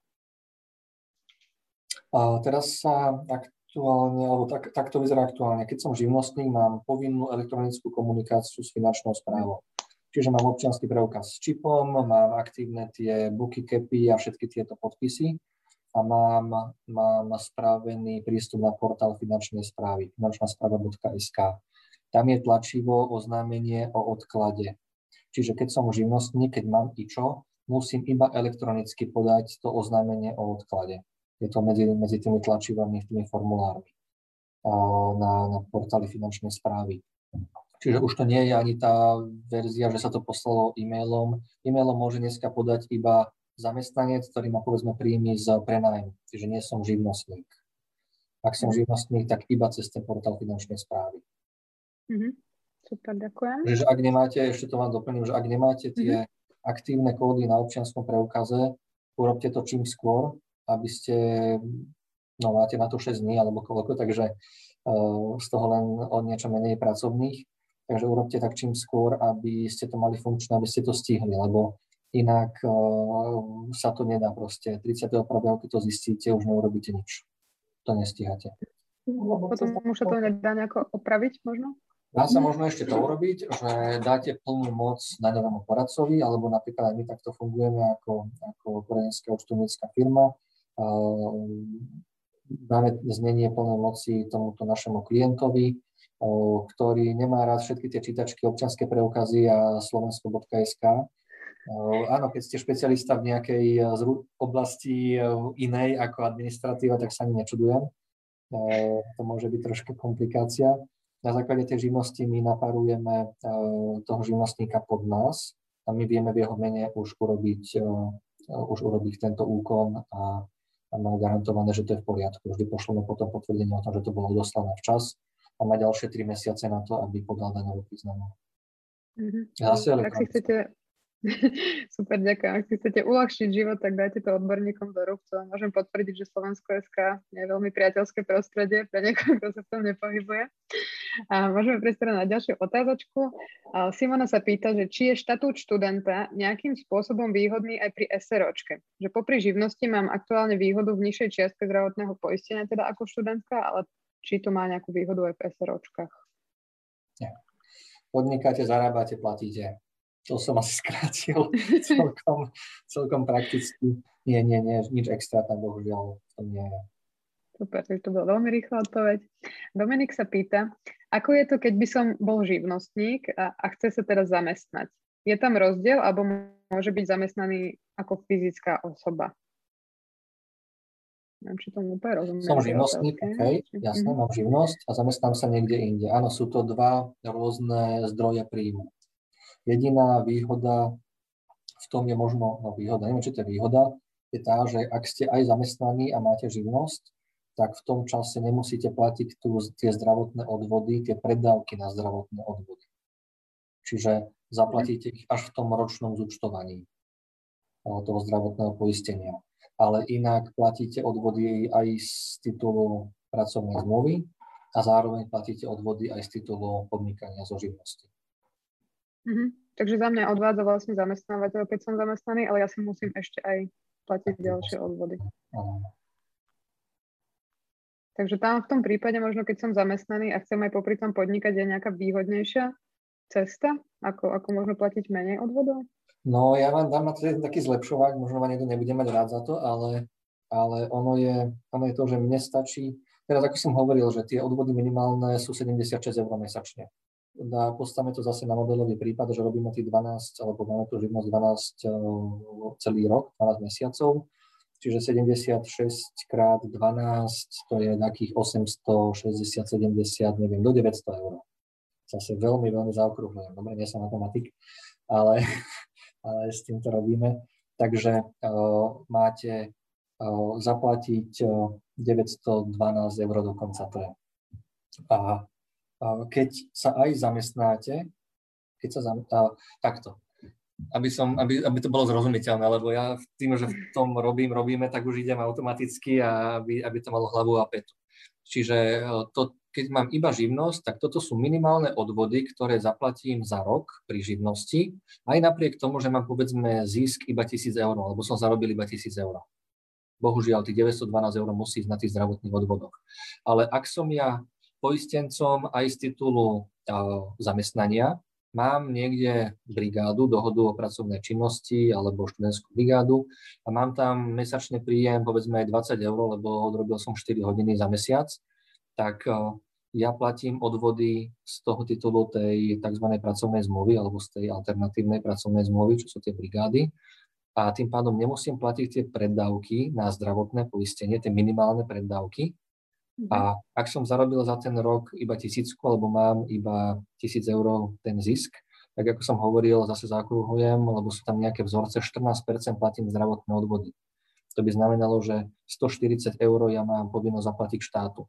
A teraz sa aktuálne, alebo tak, tak to vyzerá aktuálne. Keď som živnostník, mám povinnú elektronickú komunikáciu s finančnou správou. Čiže mám občiansky preukaz s čipom, mám aktívne tie booky, capy a všetky tieto podpisy a mám, mám spravený prístup na portál finančnej správy, finančná správa bodka es ká. Tam je tlačivo oznámenie o odklade. Čiže keď som živnostník, keď mám ičo, musím iba elektronicky podať to oznámenie o odklade. Je to medzi, medzi tými tlačivami, tými formulármi na, na portáli finančnej správy. Čiže už to nie je ani tá verzia, že sa to poslalo e-mailom. E-mailom môže dneska podať iba zamestnanec, ktorý má povedzme príjmy z prenájmu. Čiže nie som živnostník. Ak som mm. živnostník, tak iba cez ten portál finančnej správy. Mm-hmm. Super, ďakujem. Čiže ak nemáte, ešte to vám doplním, že ak nemáte tie mm-hmm. aktívne kódy na občianskom preukaze, urobte to čím skôr, aby ste, no máte na to šesť dní alebo koľko, takže uh, z toho len o niečo menej pracovných. Takže urobte tak čím skôr, aby ste to mali funkčné, aby ste to stihli, lebo inak uh, sa to nedá proste. tridsiateho prvého keď to zistíte, už neurobíte nič. To nestíhate. Potom už sa to nedá nejako opraviť možno? Dá sa možno ešte to urobiť, že dáte plnú moc daňovému poradcovi, alebo napríklad aj my takto fungujeme ako, ako poradenská účtovnícka firma. Dáme znenie plnej moci tomuto našemu klientovi, ktorý nemá rád všetky tie čítačky, občianske preukazy a slovensko bodka es ká. Áno, keď ste špecialista v nejakej oblasti inej ako administratíva, tak sa ani nečudujem. To môže byť troška komplikácia. Na základe tej živnosti my naparujeme toho živnostníka pod nás a my vieme v jeho mene už urobiť, už urobiť tento úkon a, a máme garantované, že to je v poriadku. Vždy pošleme potom potvrdenie o tom, že to bolo odoslané včas a má ďalšie tri mesiace na to, aby podal daňové priznanie. Mm-hmm. Zase, ak si chcete... Super, ďakujem. Ak si chcete uľahčiť život, tak dajte to odborníkom do rúk. To môžem potvrdiť, že Slovensko bodka es ká je veľmi priateľské prostredie pre niekoho, kto sa v tom nepohybuje. A môžeme prejsť na ďalšiu otázočku. Simona sa pýta, že či je štatút študenta nejakým spôsobom výhodný aj pri SROčke. Že popri živnosti mám aktuálne výhodu v nižšej čiastke zdravotného poistenia, teda ako študentka, ale či to má nejakú výhodu aj v SROčkách? Nie. Podnikáte, zarábate, platíte. To som asi skrátil celkom, celkom prakticky. Nie, nie, nie, nič extra tam bohužiaľ to nie je. Super, takže to bola veľmi rýchla odpoveď. Dominik sa pýta, ako je to, keď by som bol živnostník a, a chce sa teraz zamestnať? Je tam rozdiel, alebo môže byť zamestnaný ako fyzická osoba? Neviem, či tomu úplne rozumiem. Som živnostník, ok, jasné, mm-hmm. mám živnosť a zamestnám sa niekde inde. Áno, sú to dva rôzne zdroje príjmu. Jediná výhoda v tom je možno, no výhoda, neviem, či to je výhoda, je tá, že ak ste aj zamestnaní a máte živnosť, tak v tom čase nemusíte platiť tu tie zdravotné odvody, tie predávky na zdravotné odvody. Čiže zaplatíte ich až v tom ročnom zúčtovaní toho zdravotného poistenia. Ale inak platíte odvody aj z titulu pracovnej zmluvy a zároveň platíte odvody aj z titulu podnikania zo živnosti. Mm-hmm. Takže za mňa odvádza vlastne zamestnávateľ, keď som zamestnaný, ale ja si musím ešte aj platiť ďalšie odvody. Áno. Takže tam v tom prípade, možno keď som zamestnaný a chcem aj popri tom podnikať, je nejaká výhodnejšia cesta, ako, ako možno platiť menej odvodov? No ja vám dám na to taký zlepšovák, možno ma niekto nebude mať rád za to, ale, ale ono, je, ono je to, že mne stačí, teraz ako som hovoril, že tie odvody minimálne sú sedemdesiatšesť eur mesačne. Dá, postavme to zase na modelový prípad, že robíme tých dvanásť, alebo máme tu živnosť dvanásť celý rok, dvanásť mesiacov, čiže sedemdesiatšesť krát dvanásť, to je takých osemstošesťdesiat, sedemdesiat, neviem, do deväťsto eur. Zase veľmi, veľmi zaokrúhľujem. Dobre, nie som matematik, ale, ale s týmto robíme. Takže uh, máte uh, zaplatiť uh, deväťstodvanásť eur do konca to je. A keď sa aj zamestnáte, keď sa zam... a, takto, aby, som, aby, aby to bolo zrozumiteľné, lebo ja tým, že v tom robím, robíme, tak už idem automaticky a aby, aby to malo hlavu a petu. Čiže to, keď mám iba živnosť, tak toto sú minimálne odvody, ktoré zaplatím za rok pri živnosti, aj napriek tomu, že mám povedzme zisk iba tisíc eur, alebo som zarobil iba tisíc eur. Bohužiaľ, tých deväťstodvanásť eur musí ísť na tých zdravotných odvodoch. Ale ak som ja poistencom aj z titulu uh, zamestnania. Mám niekde brigádu, dohodu o pracovnej činnosti alebo študentskú brigádu a mám tam mesačne príjem povedzme aj dvadsať eur, lebo odrobil som štyri hodiny za mesiac, tak uh, ja platím odvody z toho titulu tej tzv. Pracovnej zmluvy alebo z tej alternatívnej pracovnej zmluvy, čo sú tie brigády. A tým pádom nemusím platiť tie preddávky na zdravotné poistenie, tie minimálne preddávky. A ak som zarobil za ten rok iba tisícku, alebo mám iba tisíc eur ten zisk, tak ako som hovoril, zase zaokrúhujem, lebo sú tam nejaké vzorce, štrnásť percent platím zdravotné odvody. To by znamenalo, že stoštyridsať eur ja mám povinnosť zaplatiť štátu.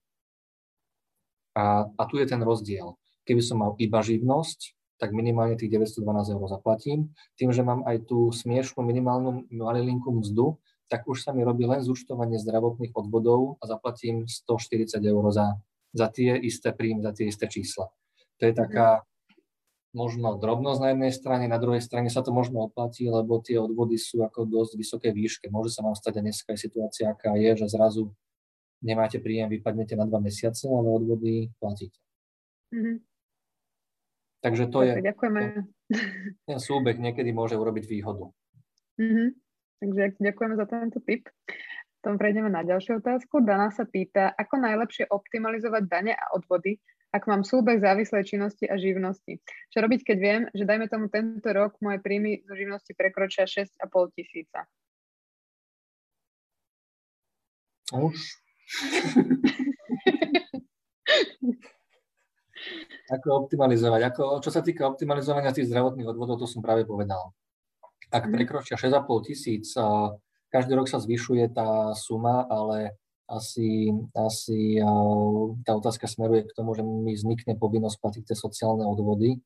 A, a tu je ten rozdiel. Keby som mal iba živnosť, tak minimálne tých deväťstodvanásť eur zaplatím. Tým, že mám aj tú smiešnú minimálnu malilinkú mzdu, tak už sa mi robí len zúčtovanie zdravotných odvodov a zaplatím stoštyridsať eur za, za tie isté príjmy, za tie isté čísla. To je taká možno drobnosť na jednej strane, na druhej strane sa to možno oplatí, lebo tie odvody sú ako dosť vysoké výške. Môže sa vám stať, a dneska je situácia, aká je, že zrazu nemáte príjem, vypadnete na dva mesiace, ale odvody platíte. Mm-hmm. Takže to je, ďakujeme. Ten súbeh niekedy môže urobiť výhodu. Mm-hmm. Takže ďakujeme za tento tip. Tom prejdeme na ďalšiu otázku. Dana sa pýta, ako najlepšie optimalizovať dane a odvody, ak mám súbeh závislej činnosti a živnosti. Čo robiť, keď viem, že dajme tomu tento rok moje príjmy zo živnosti prekročia šesť a pol tisíca? Už. Ako optimalizovať? Ako, čo sa týka optimalizovania tých zdravotných odvodov, to som práve povedal. Ak prekročia šesť a pol tisíc, každý rok sa zvyšuje tá suma, ale asi, asi tá otázka smeruje k tomu, že mi vznikne povinnosť platiť tie sociálne odvody,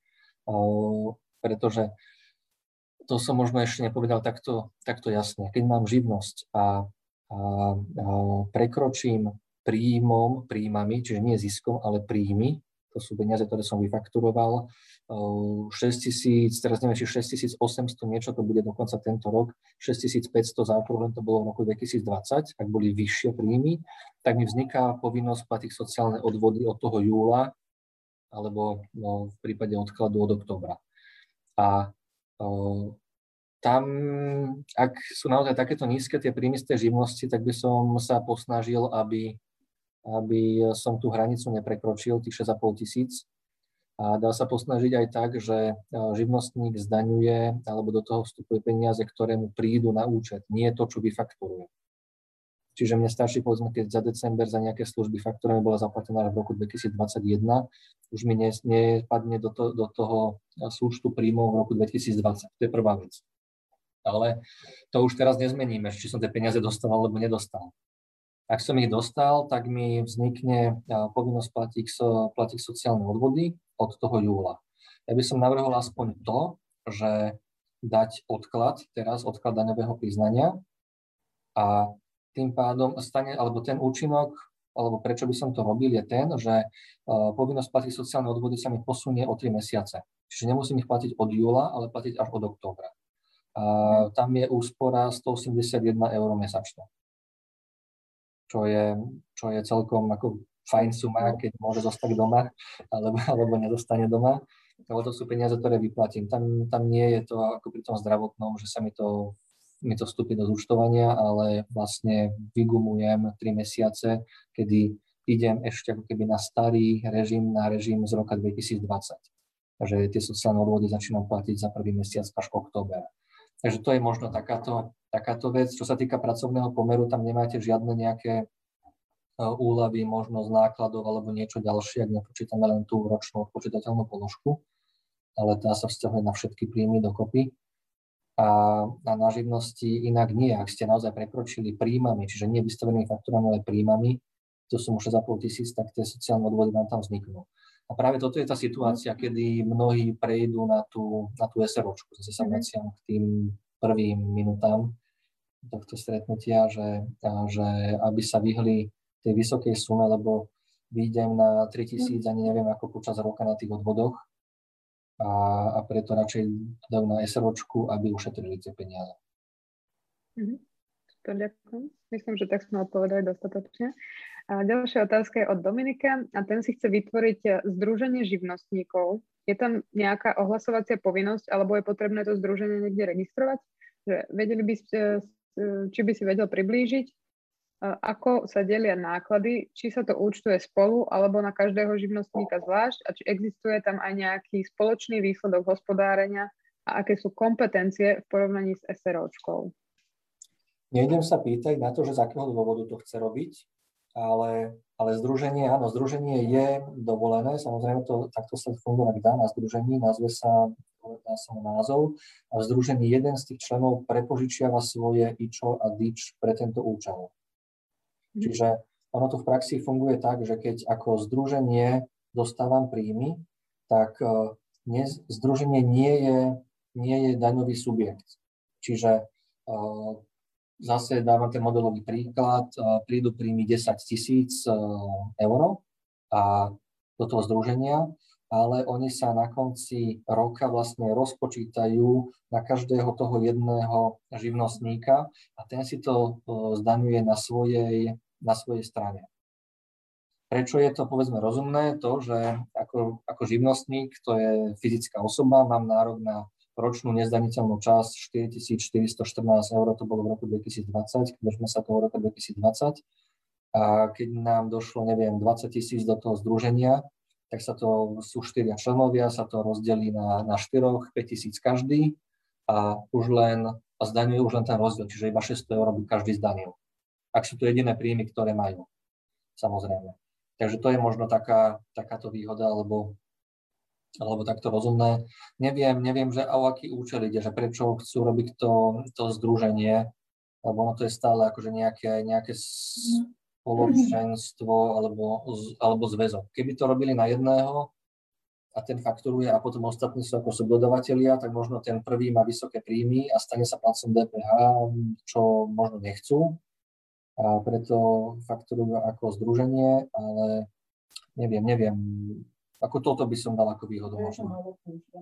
pretože to som možno ešte nepovedal takto, takto jasne. Keď mám živnosť a, a, a prekročím príjmom, príjmami, čiže nie ziskom, ale príjmy, to sú peniaze, ktoré som vyfakturoval, šesťtisíc, teraz neviem, či šesťtisícosemsto, niečo to bude dokonca tento rok, šesťtisícpäťsto záokrúhlen to bolo v roku dvetisícdvadsať, ak boli vyššie príjmy, tak mi vzniká povinnosť platiť sociálne odvody od toho júla, alebo no, v prípade odkladu od októbra. A o, tam, ak sú naozaj takéto nízke tie príjmy z tej živnosti, tak by som sa posnažil, aby aby som tú hranicu neprekročil, tých šesť a pol tisíc. A dá sa posnažiť aj tak, že živnostník zdaňuje alebo do toho vstupuje peniaze, ktoré mu prídu na účet, nie to, čo vyfakturuje. Čiže mne stačí, povedzme, keď za december za nejaké služby fakturami bola zaplatená v roku dvetisícdvadsaťjeden, už mi nepadne do, to, do toho súčtu príjmov v roku dvetisícdvadsať. To je prvá vec. Ale to už teraz nezmeníme, či som tie peniaze dostal alebo nedostal. Ak som ich dostal, tak mi vznikne povinnosť platiť, platiť sociálne odvody od toho júla. Ja by som navrhol aspoň to, že dať odklad, teraz odklad daňového priznania a tým pádom stane, alebo ten účinok, alebo prečo by som to robil, je ten, že povinnosť platiť sociálne odvody sa mi posunie o tri mesiace. Čiže nemusím ich platiť od júla, ale platiť až od októbra. A tam je úspora stoosemdesiatjeden eur mesačne. Čo je, čo je celkom ako fajn suma, keď môže zostať doma, alebo, alebo nedostane doma. Lebo to sú peniaze, ktoré vyplatím. Tam, tam nie je to ako pri tom zdravotnom, že sa mi to, mi to vstúpi do zúčtovania, ale vlastne vygumujem tri mesiace, kedy idem ešte ako keby na starý režim, na režim z roka dvetisícdvadsať. Takže tie sociálne odvody začínam platiť za prvý mesiac až október. Takže to je možno takáto, takáto vec. Čo sa týka pracovného pomeru, tam nemáte žiadne nejaké úľavy, možno z nákladov alebo niečo ďalšie, ak nepočítame len tú ročnú odpočítateľnú položku, ale tá sa vzťahuje na všetky príjmy dokopy. A, a na živnosti inak nie. Ak ste naozaj prekročili príjmami, čiže nie vystavenými faktúrami, ale príjmami, to sú už šesť a pol tisíc, tak tie sociálne odvody vám tam vzniknú. A práve toto je tá situácia, kedy mnohí prejdú na tú, na tú SROčku. Zase sa vraciam k tým prvým minutám tohto stretnutia, že, že aby sa vyhli tej vysokej sume, lebo vyjdem na tritisíc, ani neviem ako počas roka na tých odvodoch a, a preto radšej dajú na SROčku, aby ušetrili tie peniaze. Mhm. Super, ďakujem. Myslím, že tak sme odpovedali dostatočne. A ďalšia otázka je od Dominika a ten si chce vytvoriť združenie živnostníkov. Je tam nejaká ohlasovacia povinnosť alebo je potrebné to združenie niekde registrovať? Že vedeli by ste, či by si vedel priblížiť, ako sa delia náklady, či sa to účtuje spolu alebo na každého živnostníka zvlášť a či existuje tam aj nejaký spoločný výsledok hospodárenia a aké sú kompetencie v porovnaní s SROčkou. Nejdem sa pýtať na to, že z akého dôvodu to chce robiť, ale, ale združenie, áno, združenie je dovolené, samozrejme to takto sa fungovať dá na združení, nazve sa, dá sa názov, a v združení jeden z tých členov prepožičiava svoje ičo a dič pre tento účel. Mm. Čiže ono to v praxi funguje tak, že keď ako združenie dostávam príjmy, tak uh, nie, združenie nie je, nie je daňový subjekt. Čiže uh, zase dávam ten modelový príklad, prídu príjmy desať tisíc eur a do toho združenia, ale oni sa na konci roka vlastne rozpočítajú na každého toho jedného živnostníka a ten si to zdaňuje na svojej, na svojej strane. Prečo je to, povedzme, rozumné? To, že ako, ako živnostník, to je fyzická osoba, mám nárok na ročnú nezdaniteľnú časť štyritisícštyristoštrnásť eur, to bolo v roku dvetisícdvadsať, keď sme sa toho roka dvetisícdvadsať. A keď nám došlo, neviem, dvadsať tisíc do toho združenia, tak sa to, sú štyria členovia, sa to rozdelí na, na štyroch, päť tisíc každý a už len, a zdaňuje už len ten rozdiel, čiže iba šesťsto eur by každý zdanil. Ak sú to jediné príjmy, ktoré majú, samozrejme. Takže to je možno taká, takáto výhoda, alebo, alebo takto rozumné. Neviem, neviem, že o aký účel ide, že prečo chcú robiť to, to združenie, lebo ono to je stále akože nejaké, nejaké spoločenstvo alebo, alebo zväzok. Keby to robili na jedného a ten fakturuje a potom ostatní sú ako subdodavatelia, tak možno ten prvý má vysoké príjmy a stane sa placom dé pé há, čo možno nechcú. A preto fakturujú ako združenie, ale neviem, neviem, ako toto by som dal ako výhodu možno.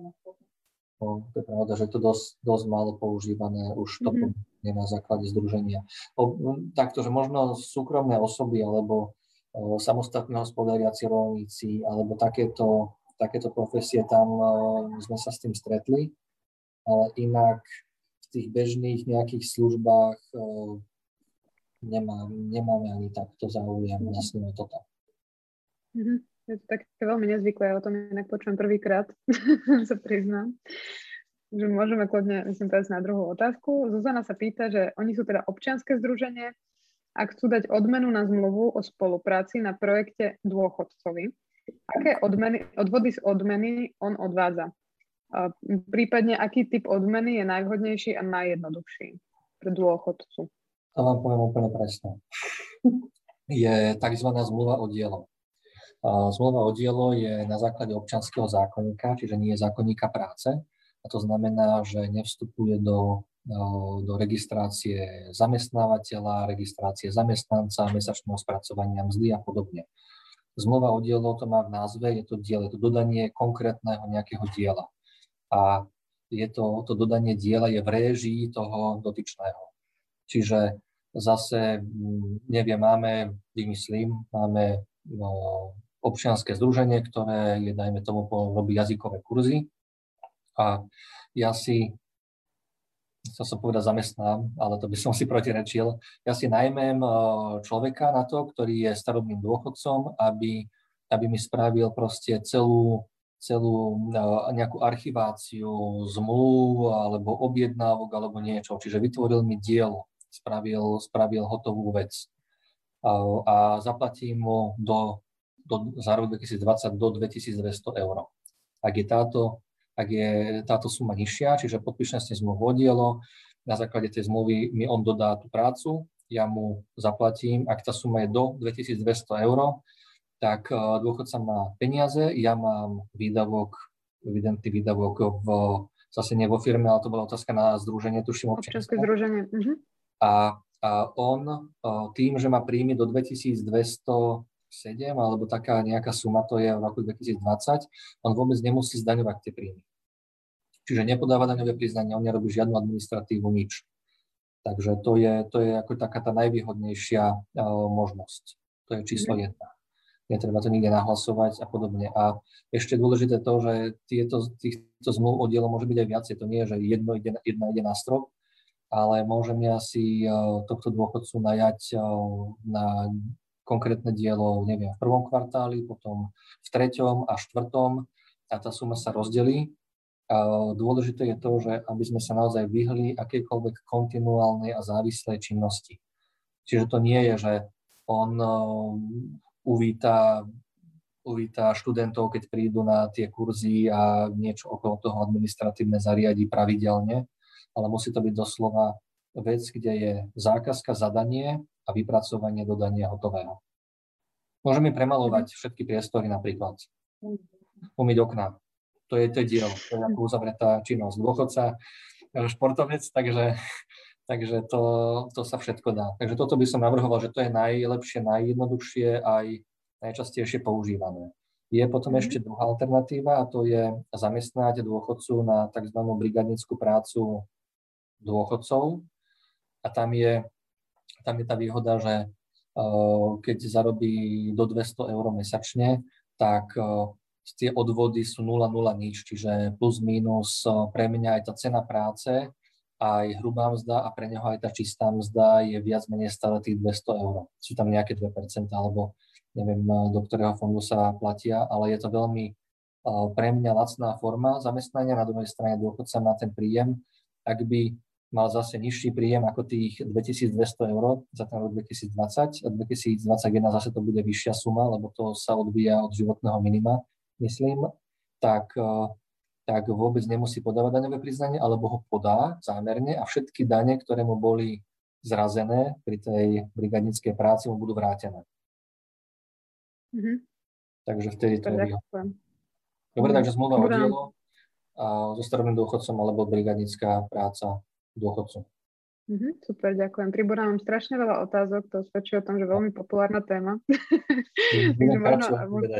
No, to je pravda, že je to dosť, dosť málo používané už to mm-hmm. na základe združenia. O, takto, že možno súkromné osoby alebo o, samostatní hospodáriaci rolníci alebo takéto, takéto profesie, tam o, sme sa s tým stretli, ale inak v tých bežných nejakých službách o, Nemá, nemáme ani takto záujem vlastne o toto. Mm-hmm. Je to také veľmi nezvyklé, o tom inak počujem prvýkrát, sa priznám. Že môžeme kľudne, myslím, prejsť na druhú otázku. Zuzana sa pýta, že oni sú teda občianske združenie a chcú dať odmenu na zmluvu o spolupráci na projekte dôchodcovi. Aké odmeny, odvody z odmeny on odvádza? Prípadne, aký typ odmeny je najvhodnejší a najjednoduchší pre dôchodcu? To vám poviem úplne presne. Je tzv. Zmluva o dielo. Zmluva o dielo je na základe občianskeho zákonníka, čiže nie je zákonníka práce. A to znamená, že nevstupuje do, do registrácie zamestnávateľa, registrácie zamestnanca, mesačného spracovania mzdy a podobne. Zmluva o dielo to má v názve, je to dielo, je to dodanie konkrétneho nejakého diela. A je to, to dodanie diela je v réžii toho dotyčného. Čiže zase, neviem, máme, vymyslím, máme no, občianske združenie, ktoré je, dajme tomu, robí jazykové kurzy a ja si, chcel som povedať zamestnám, ale to by som si protirečil, ja si najmem človeka na to, ktorý je starobným dôchodcom, aby, aby mi spravil proste celú celú nejakú archiváciu zmluv alebo objednávok alebo niečo. Čiže vytvoril mi dielo. Spravil, spravil hotovú vec a, a zaplatím mu do, do, za rok dvetisícdvadsať do dvetisícdvesto eur. Ak je táto, ak je táto suma nižšia, čiže podpíšem si zmluvu o dielo, na základe tej zmluvy mi on dodá tú prácu, ja mu zaplatím, ak tá suma je do dvetisícdvesto eur, tak dôchodca má peniaze, ja mám výdavok, evidentný výdavok v, zase nie vo firme, ale to bola otázka na združenie, tuším občianske združenie. Mhm. A, a on tým, že má príjmy do dvetisícdvestosedem, alebo taká nejaká suma, to je v roku dvetisícdvadsať, on vôbec nemusí zdaňovať tie príjmy. Čiže nepodáva daňové priznanie, on nerobí žiadnu administratívu, nič. Takže to je, to je ako taká tá najvýhodnejšia uh, možnosť. To je číslo jedna. Netreba to nikde nahlasovať a podobne. A ešte dôležité to, že tieto, týchto zmluv o dielo môže byť aj viacej. To nie je, že jedno ide, jedna ide na strop, ale môžem ja si tohto dôchodcu najať na konkrétne dielo, neviem, v prvom kvartáli, potom v treťom a štvrtom a tá suma sa rozdelí. Dôležité je to, že aby sme sa naozaj vyhli akejkoľvek kontinuálnej a závislej činnosti. Čiže to nie je, že on uvíta, uvíta študentov, keď prídu na tie kurzy a niečo okolo toho administratívne zariadí pravidelne, ale musí to byť doslova vec, kde je zákazka, zadanie a vypracovanie dodania hotového. Môžeme premalovať všetky priestory napríklad. Umyť okná. To je to dielo. To je ako uzavretá činnosť. Dôchodca, športovec, takže takže to, to sa všetko dá. Takže toto by som navrhoval, že to je najlepšie, najjednoduchšie aj najčastejšie používané. Je potom mm-hmm. ešte druhá alternatíva a to je zamestnať dôchodcu na tzv. Brigádnickú prácu dôchodcov. A tam je, tam je tá výhoda, že uh, keď zarobí do dvesto eur mesačne, tak uh, tie odvody sú nula nula nič, čiže plus minus uh, pre mňa aj tá cena práce, aj hrubá mzda a pre neho aj tá čistá mzda je viac menej stále tých dvesto eur. Sú tam nejaké dve percentá alebo neviem, do ktorého fondu sa platia, ale je to veľmi uh, pre mňa lacná forma zamestnania. Na druhej strane dôchodca má ten príjem. Ak by mal zase nižší príjem ako tých dvetisícdvesto eur za ten rok dvetisícdvadsať a dvetisícdvadsaťjeden zase to bude vyššia suma, lebo to sa odvíja od životného minima, myslím, tak, uh, tak vôbec nemusí podávať daňové priznanie, alebo ho podá zámerne a všetky dane, ktoré mu boli zrazené pri tej brigádnickej práci, mu budú vrátené. Mm-hmm. Takže vtedy to je výhodné. Dobre, takže zmluva o dielo a so starobným dôchodcom alebo brigádnická práca dôchodcu. Mm-hmm, super, ďakujem. Pribúda nám strašne veľa otázok, to svedčí o tom, že veľmi populárna téma. Takže možno,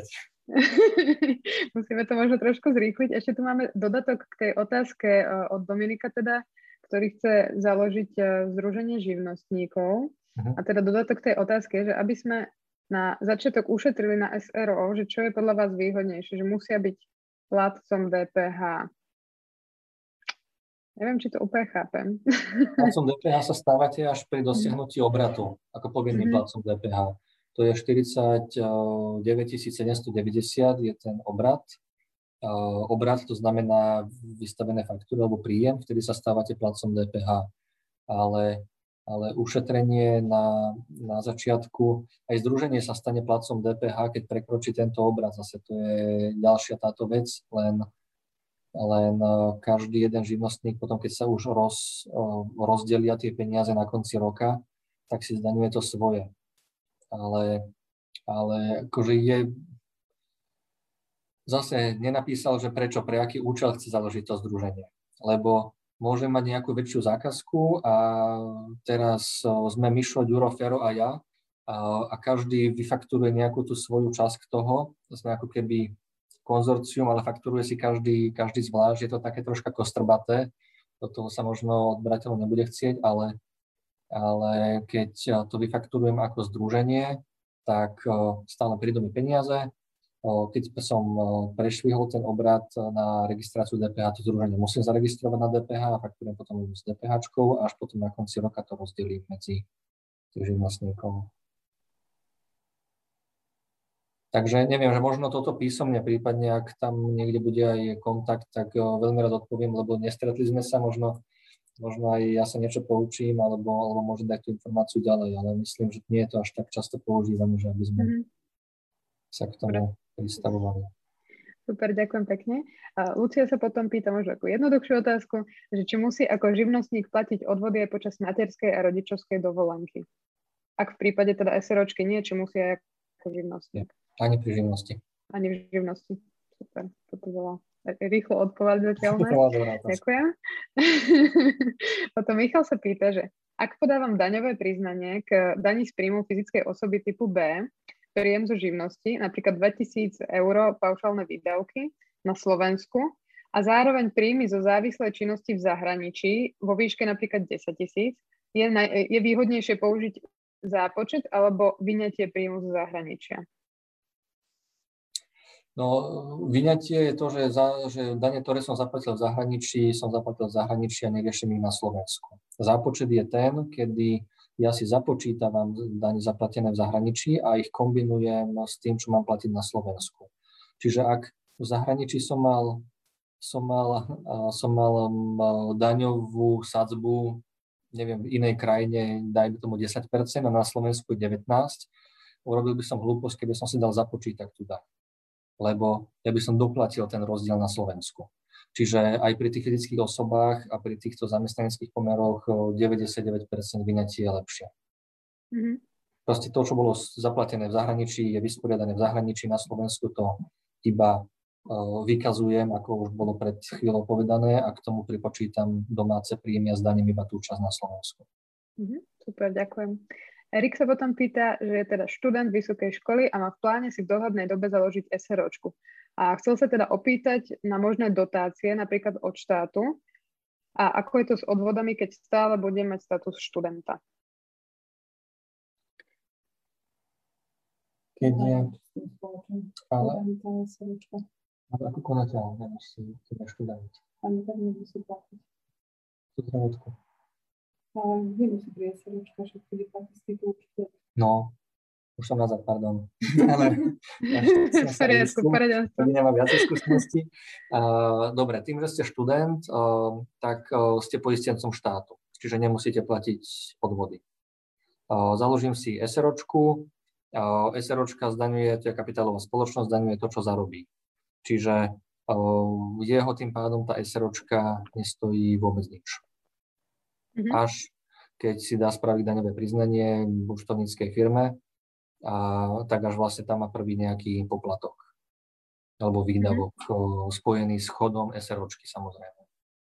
musíme to možno trošku zrýchliť. Ešte tu máme dodatok k tej otázke od Dominika, teda, ktorý chce založiť Združenie živnostníkov. Uh-huh. A teda dodatok k tej otázke je, že aby sme na začiatok ušetrili na es er ó, že čo je podľa vás výhodnejšie, že musia byť platcom dé pé há. Neviem, či to úplne chápem. Platcom dé pé há sa stávate až pri dosiahnutí obratu, ako povinným mm-hmm. platcom dé pé há. To je štyridsaťdeväť tisíc sedemstodeväťdesiat je ten obrat. Uh, obrat to znamená vystavené faktúry alebo príjem, vtedy sa stávate platcom dé pé há. Ale ale ušetrenie na, na začiatku, aj združenie sa stane platcom dé pé há, keď prekročí tento obrat. Zase to je ďalšia táto vec, len, len každý jeden živnostník potom, keď sa už roz, rozdelia tie peniaze na konci roka, tak si zdaňuje to svoje. Ale, ale akože je... Zase nenapísal, že prečo, pre aký účel chce založiť to združenie. Lebo môžem mať nejakú väčšiu zákazku a teraz sme Mišo, Ďuro, Fero a ja a, a každý vyfakturuje nejakú tú svoju časť toho, sme ako keby konzorcium, ale fakturuje si každý, každý zvlášť, je to také troška kostrbaté, do toho sa možno odberateľ nebude chcieť, ale, ale keď to vyfakturujem ako združenie, tak stále prídu mi peniaze. Keď som prešvihol ten obrat na registráciu dé pé há, to združenie musím zaregistrovať na dé pé há a fakturujem potom s DPHčkou a až potom na konci roka to rozdelím medzi tých živnostníkov. Takže neviem, že možno toto písomne, prípadne ak tam niekde bude aj kontakt, tak veľmi rád odpoviem, lebo nestretli sme sa, možno, možno aj ja sa niečo poučím, alebo, alebo môžem dať tú informáciu ďalej, ale myslím, že nie je to až tak často používané, že aby sme mm-hmm. sa k tomu pristavovali. Super, ďakujem pekne. A Lucia sa potom pýta možno ako jednoduchšiu otázku, že či musí ako živnostník platiť odvody aj počas materskej a rodičovskej dovolenky. Ak v prípade teda SROčky nie, či musí aj ako živnostník. Ani pri živnosti. Ani v živnosti. Super, toto bolo rýchlo odpovedateľné. Ďakujem. Potom Michal sa pýta, že ak podávam daňové priznanie k daní z príjmu fyzickej osoby typu B, príjem zo živnosti, napríklad dvetisíc eur paušálne výdavky na Slovensku a zároveň príjmy zo závislej činnosti v zahraničí vo výške napríklad desaťtisíc, je, je výhodnejšie použiť zápočet alebo vyňatie príjmu zo zahraničia? No, vyňatie je to, že, za, že dane, ktoré som zaplatil v zahraničí, som zaplatil v zahraničí a neriešim ich na Slovensku. Zápočet je ten, kedy ja si započítavam dane zaplatené v zahraničí a ich kombinujem s tým, čo mám platiť na Slovensku. Čiže ak v zahraničí som mal, som mal, som mal daňovú sadzbu, neviem, v inej krajine, dajme tomu desať percent a na Slovensku devätnásť percent, urobil by som hlúposť, keby som si dal započítať tu daň. Lebo ja by som doplatil ten rozdiel na Slovensku. Čiže aj pri tých fyzických osobách a pri týchto zamestnaneckých pomeroch deväťdesiatdeväť percent vyňatie je lepšie. Mm-hmm. Proste to, čo bolo zaplatené v zahraničí, je vysporiadané v zahraničí, na Slovensku to iba vykazujem, ako už bolo pred chvíľou povedané, a k tomu pripočítam domáce príjmy a zdaním iba tú časť na Slovensku. Mhm, super, ďakujem. Erik sa potom pýta, že je teda študent vysokej školy a má v pláne si v dohľadnej dobe založiť SROčku. A chcel sa teda opýtať na možné dotácie, napríklad od štátu, a ako je to s odvodami, keď stále bude mať status študenta. Keď je... Ale... Ale ako konateľ, nemusí, keď je študent. Ani tak nemusí platiť. To zdravotku. Ale nemusí prísť SROčka, že keď je platiť z titulu študenta. No, už som nazad, pardon. Ale v poriadku, v poriadku. Nemám viacej skúseností. Uh, dobre, tým, že ste študent, uh, tak uh, ste poistencom štátu, čiže nemusíte platiť odvody. Uh, založím si SROčku, uh, SROčka zdaňuje, to je kapitálová spoločnosť, zdaňuje to, čo zarobí. Čiže uh, jeho tým pádom tá SROčka nestojí vôbec nič. Mm-hmm. Až keď si dá spraviť daňové priznanie v účtovníckej firme, a tak až vlastne tam má prvý nejaký poplatok alebo výdavok mm-hmm. spojený s chodom SROčky, samozrejme.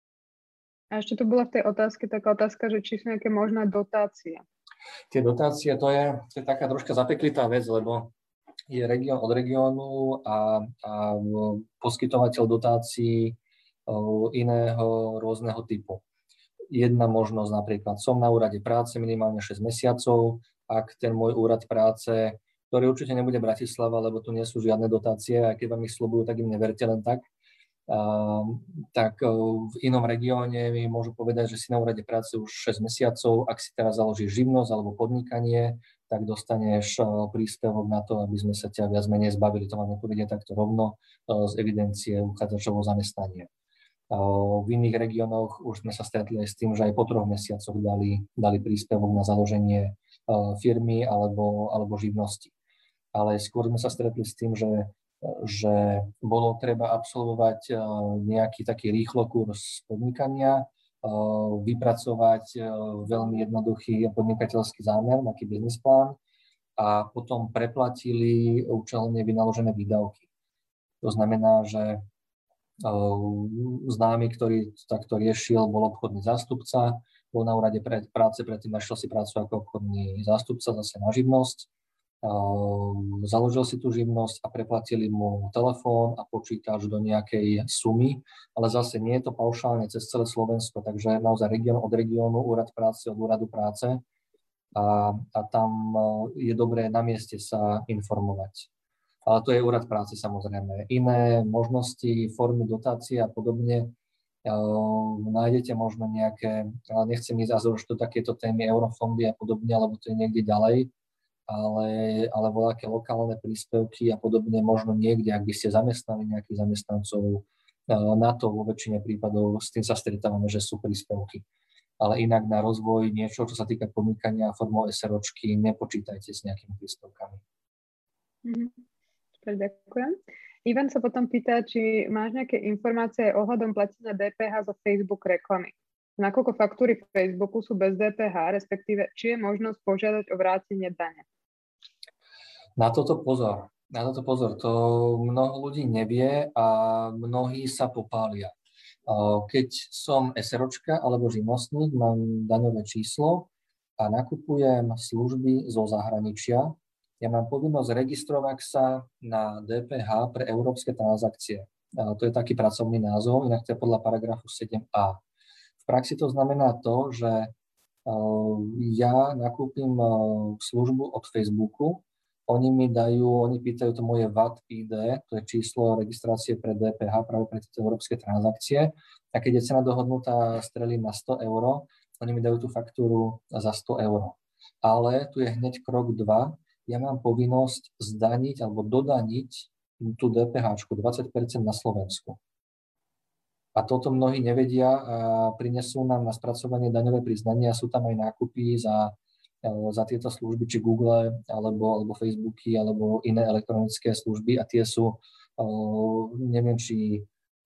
A ešte tu bola v tej otázke taká otázka, že či sú nejaké možné dotácie. Tie dotácie, to je, to je taká troška zapeklitá vec, lebo je región od regiónu a, a poskytovateľ dotácií iného rôzneho typu. Jedna možnosť napríklad, som na úrade práce minimálne šesť mesiacov, ak ten môj úrad práce, ktorý určite nebude Bratislava, lebo tu nie sú žiadne dotácie, a keď vám ich sľubujú, tak im neverte len tak, uh, tak uh, v inom regióne mi môžu povedať, že si na úrade práce už šesť mesiacov, ak si teraz založíš živnosť alebo podnikanie, tak dostaneš uh, príspevok na to, aby sme sa ťa viac menej zbavili. To vám nepovedie takto rovno uh, z evidencie uchádzačov o zamestnanie. Uh, v iných regiónoch už sme sa stretli aj s tým, že aj po troch mesiacoch dali, dali príspevok na založenie firmy alebo, alebo živnosti. Ale skôr sme sa stretli s tým, že, že bolo treba absolvovať nejaký taký rýchlo kurz podnikania, vypracovať veľmi jednoduchý podnikateľský zámer, nejaký biznis plán, a potom preplatili účelne vynaložené výdavky. To znamená, že známy, ktorý takto riešil, bol obchodný zástupca, bol na úrade práce, predtým našiel si prácu ako obchodný zástupca zase na živnosť, založil si tú živnosť a preplatili mu telefón a počítač do nejakej sumy, ale zase nie je to paušálne cez celé Slovensko, takže naozaj región od regiónu, úrad práce od úradu práce, a, a tam je dobré na mieste sa informovať. Ale to je úrad práce samozrejme. Iné možnosti, formy dotácie a podobne, Uh, nájdete možno nejaké, ale nechcem ísť až do takéto témy eurofondy a podobne, alebo to je niekde ďalej, ale, ale voľaké lokálne príspevky a podobne možno niekde, ak by ste zamestnali nejakých zamestnancov, uh, na to vo väčšine prípadov s tým sa stretávame, že sú príspevky. Ale inak na rozvoj niečo, čo sa týka podnikania formou SROčky, nepočítajte s nejakými príspevkami. Mm-hmm. Ďakujem. Ivan sa potom pýta, či máš nejaké informácie ohľadom platenia dé pé há za Facebook reklamy. Nakoľko faktúry v Facebooku sú bez dé pé há, respektíve či je možnosť požiadať o vrátenie dane? Na toto pozor. Na toto pozor. To mnoho ľudí nevie a mnohí sa popália. Keď som SROčka alebo živnostník, mám daňové číslo a nakupujem služby zo zahraničia, ja mám povinnosť registrovať sa na dé pé há pre európske transakcie. A to je taký pracovný názov, inak to je podľa paragrafu sedem á. V praxi to znamená to, že ja nakúpim službu od Facebooku, oni mi dajú, oni pýtajú to moje vé á té í dé, to je číslo registrácie pre dé pé há, práve pre tieto európske transakcie. A keď je cena dohodnutá, strelím na sto eur, oni mi dajú tú faktúru za sto eur. Ale tu je hneď krok dva, ja mám povinnosť zdaniť alebo dodaniť tú dé pé háčku dvadsať percent na Slovensku. A toto mnohí nevedia a prinesú nám na spracovanie daňové priznania. Sú tam aj nákupy za, za tieto služby, či Google, alebo, alebo Facebooky, alebo iné elektronické služby. A tie sú, neviem, či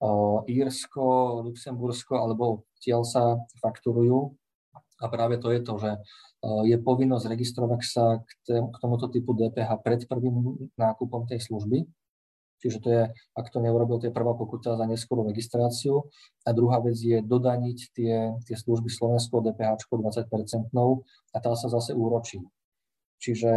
Írsko, Luxembursko, alebo tiaľ sa fakturujú. A práve to je to, že je povinnosť registrovať sa k, tém, k tomuto typu dé pé há pred prvým nákupom tej služby. Čiže to je, ak to neurobil, to je prvá pokuta za neskorú registráciu. A druhá vec je dodaniť tie, tie služby slovenskou dé pé háčkou dvadsať percent a tá sa zase úročí. Čiže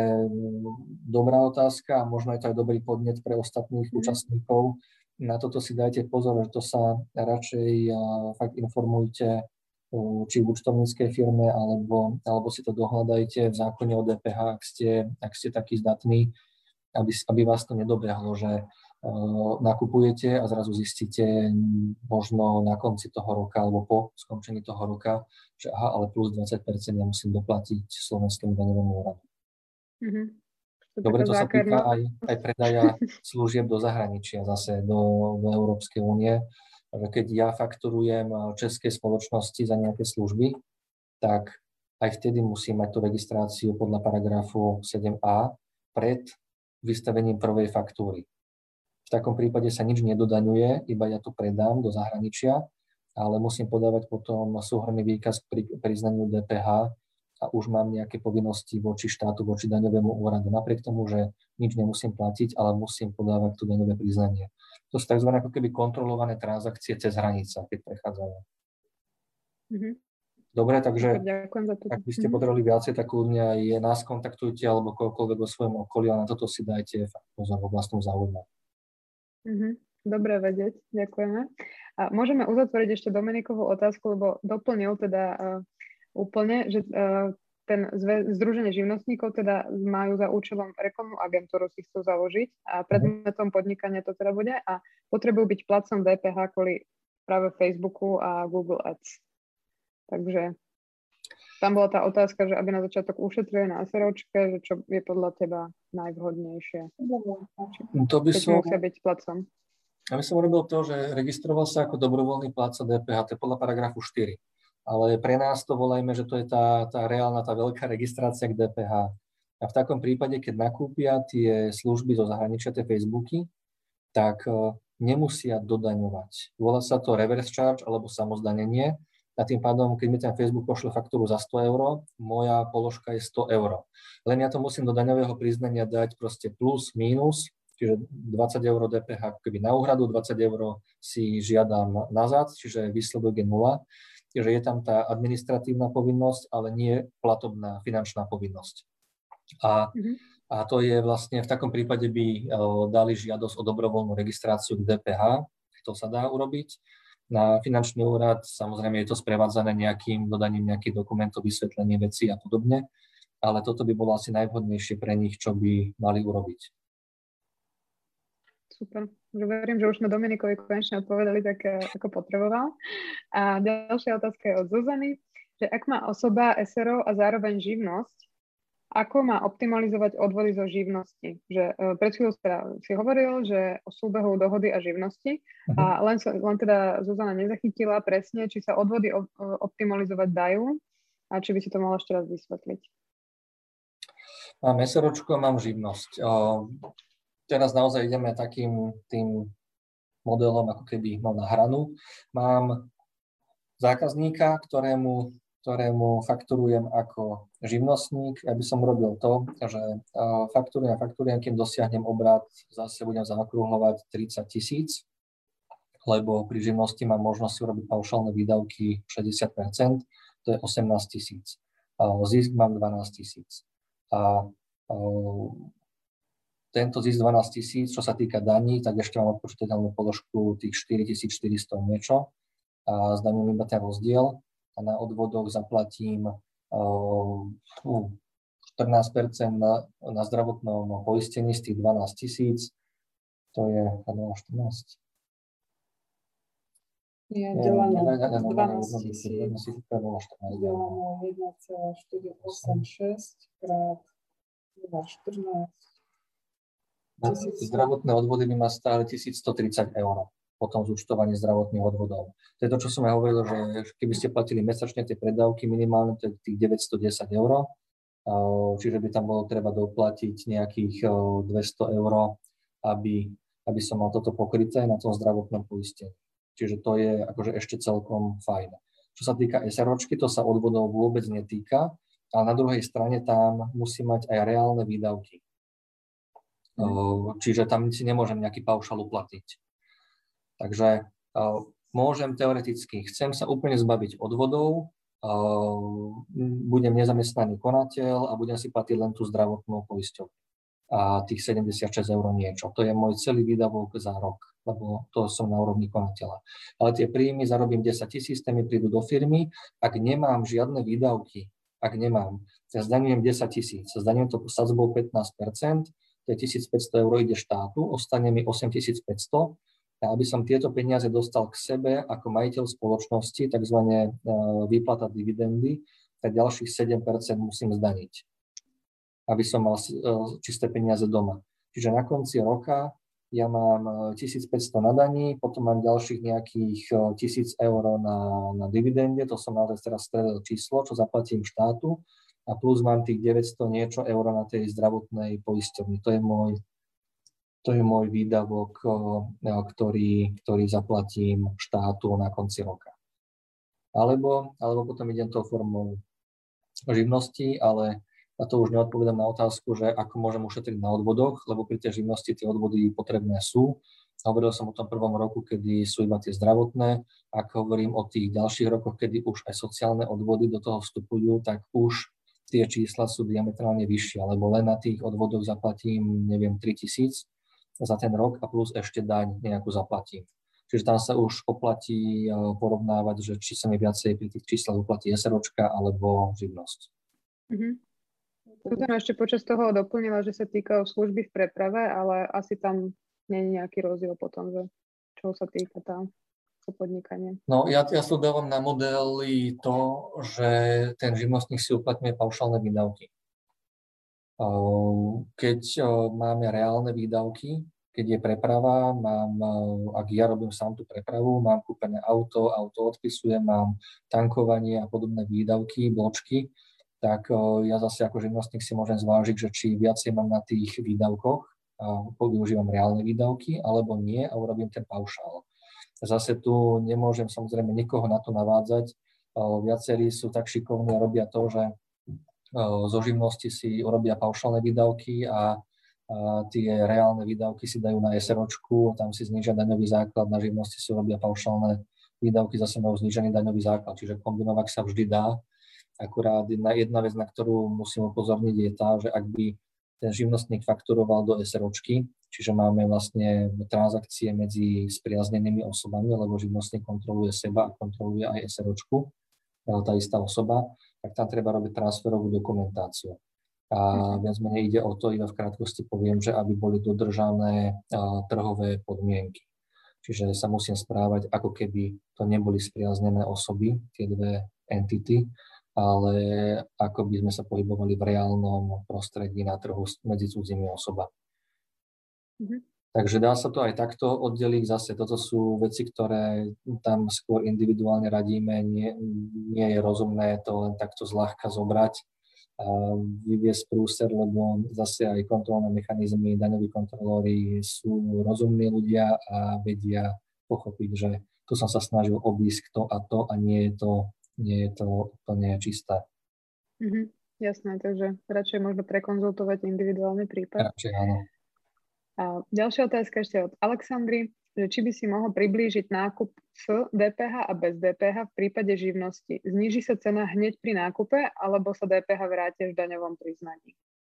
dobrá otázka a možno je to aj dobrý podnet pre ostatných mm. účastníkov. Na toto si dajte pozor, že to sa radšej fakt informujte či v účtovníckej firme, alebo, alebo si to dohľadajte v zákone o dé pé há, ak ste, ak ste takí zdatní, aby, aby vás to nedobehlo, že uh, nakupujete a zrazu zistíte možno na konci toho roka alebo po skončení toho roka, že aha, ale plus dvadsať percent ja musím doplatiť Slovenskému daňovému úradu. Mm-hmm. Dobre, to sa týka aj, aj predaja služieb do zahraničia, zase do, do Európskej únie. Keď ja fakturujem českej spoločnosti za nejaké služby, tak aj vtedy musím mať tú registráciu podľa paragrafu sedem á pred vystavením prvej faktúry. V takom prípade sa nič nedodaňuje, iba ja to predám do zahraničia, ale musím podávať potom súhrnný výkaz pri priznaniu dé pé há a už mám nejaké povinnosti voči štátu, voči daňovému úradu. Napriek tomu, že nič nemusím platiť, ale musím podávať to daňové priznanie. To sú tzv. Ako keby kontrolované transakcie cez hranice, keď prechádzajú. Mm-hmm. Dobre, takže ak by ste potrebovali viacej, tak ľudia aj nás kontaktujte alebo koľkoľvek vo svojom okolí a na toto si dajte fakt pozor v vlastnom záujme. Mm-hmm. Dobre vedieť, ďakujeme. A môžeme uzatvoriť ešte Dominikovú otázku, lebo doplnil teda uh, úplne, že uh, ten zve, Združenie živnostníkov teda majú za účelom reklamnú agentúru si chcú založiť a predmetom podnikania to teda bude a potrebujú byť placom dé pé há kvôli práve Facebooku a Google Ads. Takže tam bola tá otázka, že aby na začiatok ušetrili na SROčke, že čo je podľa teba najvhodnejšie. To by keď som, musia byť placom. Ja by som urobil to, že registroval sa ako dobrovoľný pláca dé pé há, to je podľa paragrafu štyri. Ale pre nás to volajme, že to je tá, tá reálna, tá veľká registrácia k dé pé há. A v takom prípade, keď nakúpia tie služby zo zahraničia, tie Facebooky, tak nemusia dodaňovať. Volá sa to reverse charge alebo samozdanenie. A tým pádom, keď mi ten Facebook pošle faktúru za sto eur, moja položka je sto eur. Len ja to musím do daňového priznania dať proste plus, mínus, čiže dvadsať eur dé pé há keby na úhradu, dvadsať eur si žiadam nazad, čiže výsledok je nula. Čiže je tam tá administratívna povinnosť, ale nie platobná finančná povinnosť. A, mm-hmm. a to je vlastne, v takom prípade by uh, dali žiadosť o dobrovoľnú registráciu k dé pé há, to sa dá urobiť. Na finančný úrad, samozrejme je to sprevádzané nejakým dodaním nejakých dokumentov, vysvetlenie vecí a podobne, ale toto by bolo asi najvhodnejšie pre nich, čo by mali urobiť. Super. Verím, že už sme Dominikovi konečne odpovedali tak, ako potreboval. A ďalšia otázka je od Zuzany, že ak má osoba es er ó a zároveň živnosť, ako má optimalizovať odvody zo živnosti? Že uh, pred chvíľou si hovoril, že o súbehu dohody a živnosti uh-huh. a len, len teda Zuzana nezachytila presne, či sa odvody op- optimalizovať dajú a či by si to mohla ešte raz vysvetliť. Mám SROčku a mám živnosť. Uh, teraz naozaj ideme takým tým modelom, ako keby mal na hranu. Mám zákazníka, ktorému ktorému fakturujem ako živnostník. Ja by som robil to, že fakturujem a fakturujem, kým dosiahnem obrat, zase budem zaokrúhľovať tridsať tisíc, lebo pri živnosti mám možnosť urobiť paušálne výdavky šesťdesiat percent, to je osemnásť tisíc. Zisk mám dvanásť tisíc. A tento zisk dvanásť tisíc, čo sa týka daní, tak ešte mám odpočítateľnú položku tých štyritisícštyristo niečo a zdaňujem iba ten rozdiel. A na odvodoch zaplatím uh, štrnásť percent na, na zdravotnom poistení z tých dvanásť tisíc. To je štrnásť. Ja delám dvanásť tisíc, delám jeden celá štyri osem šesť krát dva štrnásť. Zdravotné odvody by ma stále tisícstotridsať eur. Potom zúčtovanie zdravotných odvodov. To je to, čo som ja hovoril, že keby ste platili mesačne tie predávky minimálne, to je tých deväťstodesať eur, čiže by tam bolo treba doplatiť nejakých dvesto eur, aby, aby som mal toto pokryté na tom zdravotnom poistení. Čiže to je akože ešte celkom fajn. Čo sa týka SROčky, to sa odvodov vôbec netýka, ale na druhej strane tam musí mať aj reálne výdavky. Čiže tam si nemôžem nejaký paušál uplatiť. Takže môžem teoreticky, chcem sa úplne zbaviť odvodov, budem nezamestnaný konateľ a budem si platiť len tú zdravotnú poisťovňu. A tých sedemdesiatšesť eur niečo. To je môj celý výdavok za rok, lebo to som na úrovni konateľa. Ale tie príjmy, zarobím desať tisíc, tie mi prídu do firmy. Ak nemám žiadne výdavky, ak nemám, ja zdaňujem desať tisíc, zdaňujem to sadzbou pätnásť percent, to je tisícpäťsto eur ide štátu, ostane mi osemtisícpäťsto. A aby som tieto peniaze dostal k sebe ako majiteľ spoločnosti, takzvané výplata dividendy, tak ďalších sedem percent musím zdaniť, aby som mal čisté peniaze doma. Čiže na konci roka ja mám tisícpäťsto na daní, potom mám ďalších nejakých tisíc eur na, na dividende, to som naozaj teraz stredil číslo, čo zaplatím štátu, a plus mám tých deväťsto niečo eur na tej zdravotnej poisťovni. To je môj, to je môj výdavok, ktorý, ktorý zaplatím štátu na konci roka. Alebo, alebo potom idem tou formou živnosti, ale a to už neodpovedám na otázku, že ako môžem ušetriť na odvodoch, lebo pri tej živnosti tie odvody potrebné sú. Hovoril som o tom prvom roku, kedy sú iba tie zdravotné. Ak hovorím o tých ďalších rokoch, kedy už aj sociálne odvody do toho vstupujú, tak už tie čísla sú diametrálne vyššie, lebo len na tých odvodoch zaplatím, neviem, tritisíc za ten rok a plus ešte daň nejakú zaplatím. Čiže tam sa už oplatí porovnávať, že či sa mi viacej pri tých číslach uplatí SROčka alebo živnosť. Mm-hmm. Tu som ešte počas toho doplnila, že sa týka služby v preprave, ale asi tam nie je nejaký rozdiel potom, že čo sa týka tam to podnikanie. No ja, ja tu dávam na modely to, že ten živnostník si uplatňuje paušálne výdavky. Keď máme reálne výdavky, keď je preprava, mám, ak ja robím sám tú prepravu, mám kúpené auto, auto odpisujem, mám tankovanie a podobné výdavky, bločky, tak ja zase ako živnostník si môžem zvážiť, že či viacej mám na tých výdavkoch a využívam reálne výdavky, alebo nie a urobím ten paušál. Zase tu nemôžem samozrejme nikoho na to navádzať. Viacerí sú tak šikovní a robia to, že zo živnosti si urobia paušálne výdavky a, a tie reálne výdavky si dajú na SROčku, tam si znižia daňový základ, na živnosti si urobia paušálne výdavky, zase majú znížený daňový základ, čiže kombinovať sa vždy dá. Akurát jedna, jedna vec, na ktorú musím upozorniť, je tá, že ak by ten živnostník fakturoval do SROčky, čiže máme vlastne transakcie medzi spriaznenými osobami, lebo živnostník kontroluje seba a kontroluje aj SROčku, tá istá osoba, tak tam treba robiť transferovú dokumentáciu. A viac menej ide o to, iba v krátkosti poviem, že aby boli dodržané trhové podmienky. Čiže sa musím správať, ako keby to neboli spriaznené osoby, tie dve entity, ale ako by sme sa pohybovali v reálnom prostredí na trhu medzi cudzími osobami. Mm-hmm. Takže dá sa to aj takto oddeliť. Zase toto sú veci, ktoré tam skôr individuálne radíme. Nie, nie je rozumné to len takto zľahka zobrať a vyviesť prúser, lebo zase aj kontrolné mechanizmy, daňoví kontrolóri sú rozumní ľudia a vedia pochopiť, že tu som sa snažil obísť to a to a nie je to nie je to úplne čisté. Mm-hmm, jasné, takže radšej možno prekonzultovať individuálny prípad. Radšej áno. A ďalšia otázka ešte od Alexandry, že či by si mohol priblížiť nákup s dé pé há a bez dé pé há v prípade živnosti. Zníži sa cena hneď pri nákupe, alebo sa dé pé há vráti v daňovom priznaní?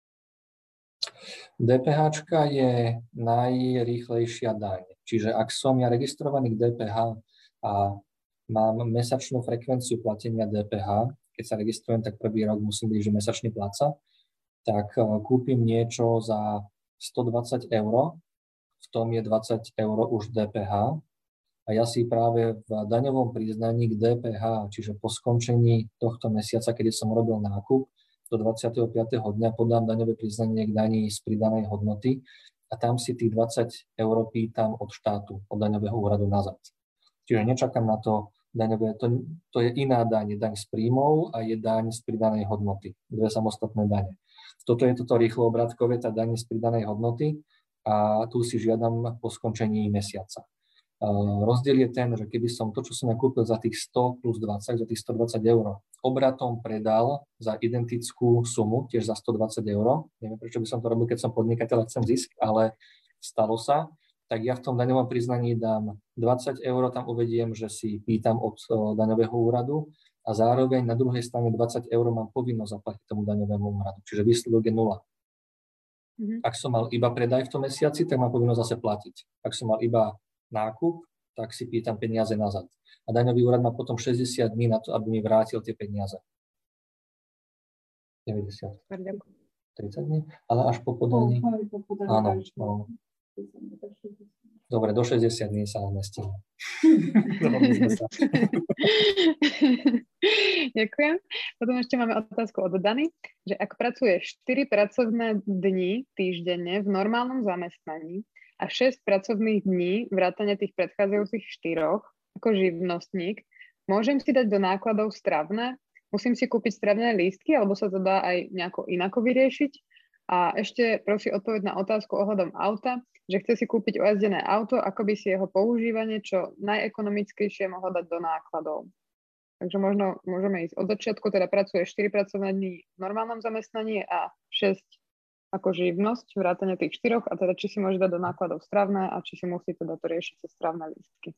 DPHčka je najrýchlejšia daň. Čiže ak som ja registrovaný k dé pé há a mám mesačnú frekvenciu platenia dé pé há, keď sa registrujem, tak prvý rok musím byť že mesačný pláca, tak kúpim niečo za stodvadsať eur, v tom je dvadsať eur už dé pé há a ja si práve v daňovom priznaní k dé pé há, čiže po skončení tohto mesiaca, kedy som robil nákup, do dvadsiateho piateho dňa podám daňové priznanie k daní z pridanej hodnoty a tam si tých dvadsať eur pýtam od štátu, od daňového úradu nazad. Čiže nečakám na to daňové, to, to je iná daň, je daň z príjmov a je daň z pridanej hodnoty, dve samostatné dane. Toto je toto rýchlo obratkové, tá daň z pridanej hodnoty a tu si žiadam po skončení mesiaca. Rozdiel je ten, že keby som to, čo som ja kúpil za tých sto plus dvadsať, za tých stodvadsať eur, obratom predal za identickú sumu, tiež za stodvadsať eur, neviem, prečo by som to robil, keď som podnikateľ a chcem zisk, ale stalo sa, tak ja v tom daňovom priznaní dám dvadsať eur, tam uvediem, že si pýtam od daňového úradu a zároveň na druhej strane dvadsať eur mám povinnosť zaplatiť tomu daňovému úradu, čiže výsledok je nula. Mm-hmm. Ak som mal iba predaj v tom mesiaci, tak mám povinnosť zase platiť. Ak som mal iba nákup, tak si pýtam peniaze nazad. A daňový úrad má potom šesťdesiat dní na to, aby mi vrátil tie peniaze. deväťdesiat. tridsať dní? Ale až po podaní? Áno. No. Dobre, do šesťdesiat dní sa zmestíme. Ďakujem. Potom ešte máme otázku od Dany, že ak pracuješ štyri pracovné dni týždenne v normálnom zamestnaní a šesť pracovných dní vrátane tých predchádzajúcich štyroch ako živnostník, môžem si dať do nákladov stravné? Musím si kúpiť stravné lístky, alebo sa to dá aj nejako inako vyriešiť? A ešte prosí odpoveď na otázku ohľadom auta, že chce si kúpiť ojazdené auto, ako by si jeho používanie čo najekonomickejšie mohlo dať do nákladov. Takže možno môžeme ísť od začiatku, teda pracuje štyri pracovné dni v normálnom zamestnaní a šesť ako živnosť, vrátane tých štyroch, a teda či si môže dať do nákladov stravné a či si musí teda to riešiť cez stravné lístky.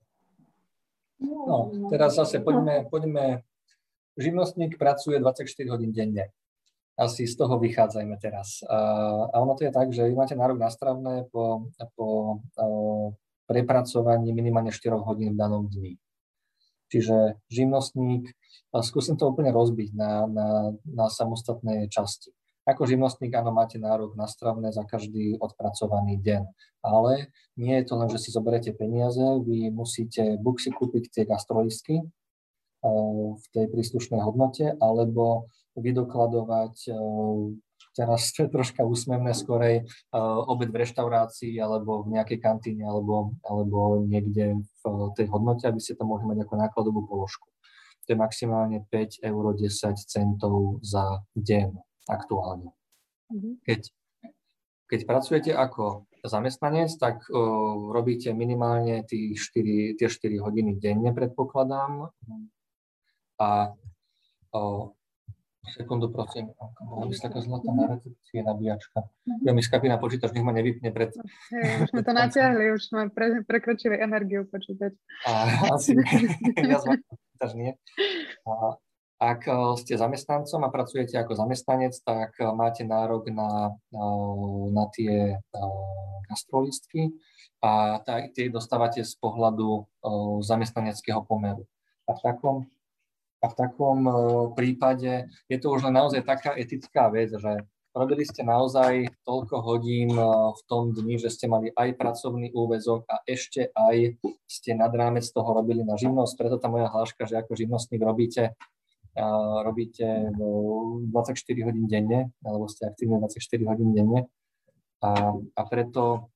No, teraz zase poďme, poďme. Živnostník pracuje dvadsaťštyri hodín denne. Asi z toho vychádzajme teraz. A ono to je tak, že vy máte nárok na stravné po, po prepracovaní minimálne štyri hodín v danom dni. Čiže živnostník, skúsim to úplne rozbiť na, na, na samostatné časti. Ako živnostník, áno, máte nárok na stravné za každý odpracovaný deň. Ale nie je to len, že si zoberete peniaze, vy musíte buď si kúpiť tie gastrolistky v tej príslušnej hodnote, alebo vydokladovať, teraz to je troška úsmevné skorej, obed v reštaurácii, alebo v nejakej kantíne, alebo, alebo niekde v tej hodnote, aby ste to mohli mať ako nákladovú položku. To je maximálne päť eur desať centov za deň aktuálne. Keď, keď pracujete ako zamestnanec, tak uh, robíte minimálne tí štyri, tie štyri hodiny denne, predpokladám. A uh, sekundu, prosím, bola by si taká zlatá na recepcii nabíjačka. Ja mi skapí na počítač, nech ma nevypne pred... Hey, už sme to natiahli, už sme pre, prekročili energiu počítač. A, asi ja z počítač nie. A, ak ste zamestnancom a pracujete ako zamestnanec, tak máte nárok na, na tie gastrolistky a tie dostávate z pohľadu zamestnaneckého pomeru. A v takom, a v takom prípade je to už len naozaj taká etická vec, že robili ste naozaj toľko hodín v tom dni, že ste mali aj pracovný úväzok a ešte aj ste nad rámec toho robili na živnosť. Preto tá moja hláška, že ako živnostník robíte Uh, robíte dvadsaťštyri hodín denne, alebo ste aktívne dvadsaťštyri hodín denne a, a preto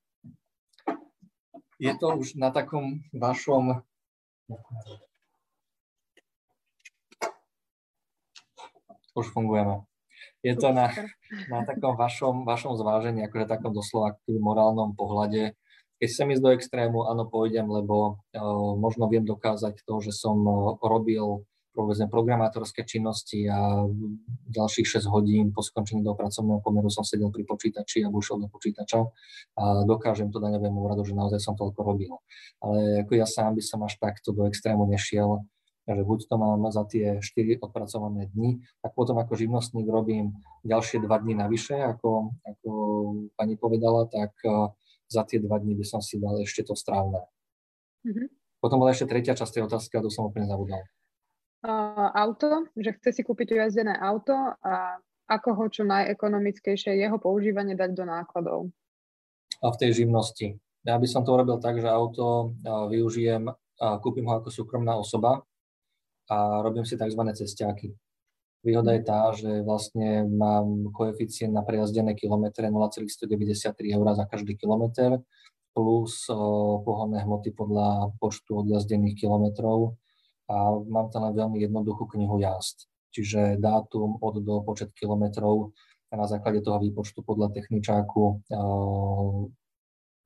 je to už na takom vašom už fungujeme. Je to na, na takom vašom, vašom zvážení, akože takom doslova morálnom pohľade. Keď chcem ísť do extrému, áno, pôjdem, lebo uh, možno viem dokázať to, že som uh, robil povedzme programátorské činnosti a ďalších šesť hodín po skončení do pracovného pomeru som sedel pri počítači a bušil do počítača a dokážem to daňovému úradu, že naozaj som toľko robil. Ale ako ja sám by som až takto do extrému nešiel, že buď to mám za tie štyri odpracované dni, tak potom ako živnostník robím ďalšie dva dni navyše, ako, ako pani povedala, tak za tie dva dni by som si dal ešte to strávne. Mm-hmm. Potom bola ešte tretia časť tej otázky, a to som úplne zabudol. Uh, auto, že chce si kúpiť ujazdené auto a ako ho čo najekonomickejšie jeho používanie dať do nákladov. A v tej živnosti. Ja by som to urobil tak, že auto uh, využijem, uh, kúpim ho ako súkromná osoba a robím si tzv. Cestiaky. Výhoda je tá, že vlastne mám koeficient na prejazdené kilometre nula celá stodeväťdesiattri eur za každý kilometr plus uh, pohonné hmoty podľa počtu odjazdených kilometrov. A mám tam len veľmi jednoduchú knihu jazd, čiže dátum od do počet kilometrov a na základe toho výpočtu podľa techničáku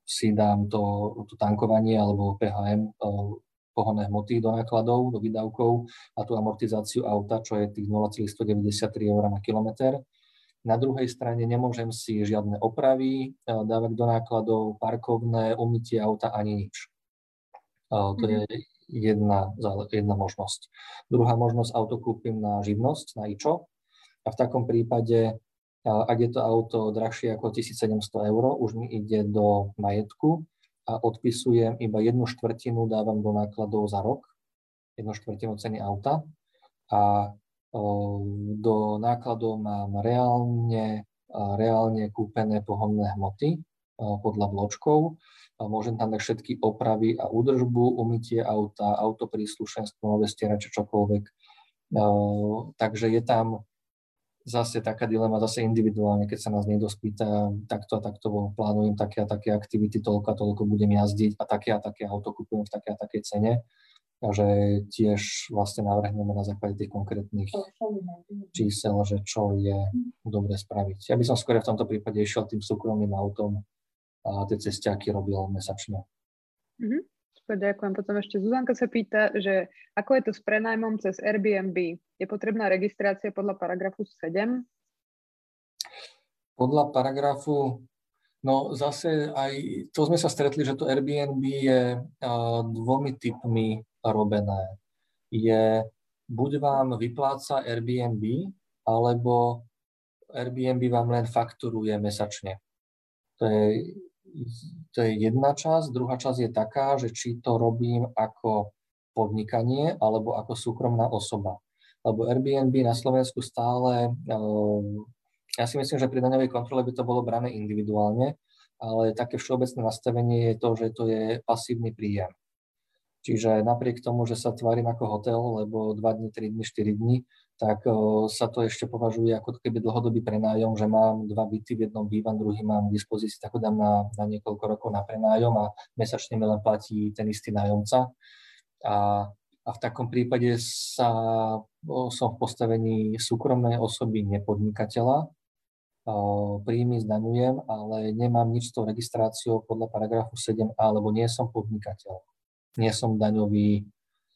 si dám to, to tankovanie alebo pé há em, pohonné hmoty do nákladov, do výdavkov a tú amortizáciu auta, čo je tých nula celá stodeväťdesiattri eur na kilometr. Na druhej strane nemôžem si žiadne opravy dávať do nákladov, parkovné, umytie auta ani nič. To je jedna, jedna možnosť. Druhá možnosť, auto kúpim na živnosť, na IČO. A v takom prípade, ak je to auto drahšie ako tisícsedemsto eur, už mi ide do majetku a odpisujem iba jednu štvrtinu, dávam do nákladov za rok, jednu štvrtinu ceny auta a do nákladov mám reálne, reálne kúpené pohonné hmoty podľa bločkov. Môžem tam dať všetky opravy a údržbu, umytie auta, autopríslušenstvo, nové stierače, čokoľvek. Takže je tam zase taká dilema, zase individuálne, keď sa nás niekto spýta, takto a takto plánujem také a také aktivity, toľko a toľko budem jazdiť a také a také auto kúpujem v také a takej cene. Takže tiež vlastne navrhneme na základe tých konkrétnych čísel, že čo je dobre spraviť. Ja by som skôr v tomto prípade išiel tým súkromným autom a tie cestiaky robil mesačne. Mm-hmm. Super, ďakujem. Potom ešte Zuzanka sa pýta, že ako je to s prenajmom cez Airbnb? Je potrebná registrácia podľa paragrafu sedem? Podľa paragrafu, no zase aj to sme sa stretli, že to Airbnb je uh, dvomi typmi robené. Je, buď vám vypláca Airbnb, alebo Airbnb vám len fakturuje mesačne. To je, to je jedna časť. Druhá časť je taká, že či to robím ako podnikanie, alebo ako súkromná osoba. Lebo Airbnb na Slovensku stále, ja si myslím, že pri daňovej kontrole by to bolo brané individuálne, ale také všeobecné nastavenie je to, že to je pasívny príjem. Čiže napriek tomu, že sa tvárim ako hotel, lebo dva dni, tri dni, štyri dni, tak o, sa to ešte považuje ako keby dlhodobý prenájom, že mám dva byty, v jednom bývam, druhý mám v dispozícii, tak ho dám na, na niekoľko rokov na prenájom a mesačne mi len platí ten istý nájomca. A, a v takom prípade sa, o, som v postavení súkromnej osoby nepodnikateľa, o, príjmy zdaňujem, ale nemám nič s tou registráciou podľa paragrafu sedem a, lebo nie som podnikateľ. Nie som daňový,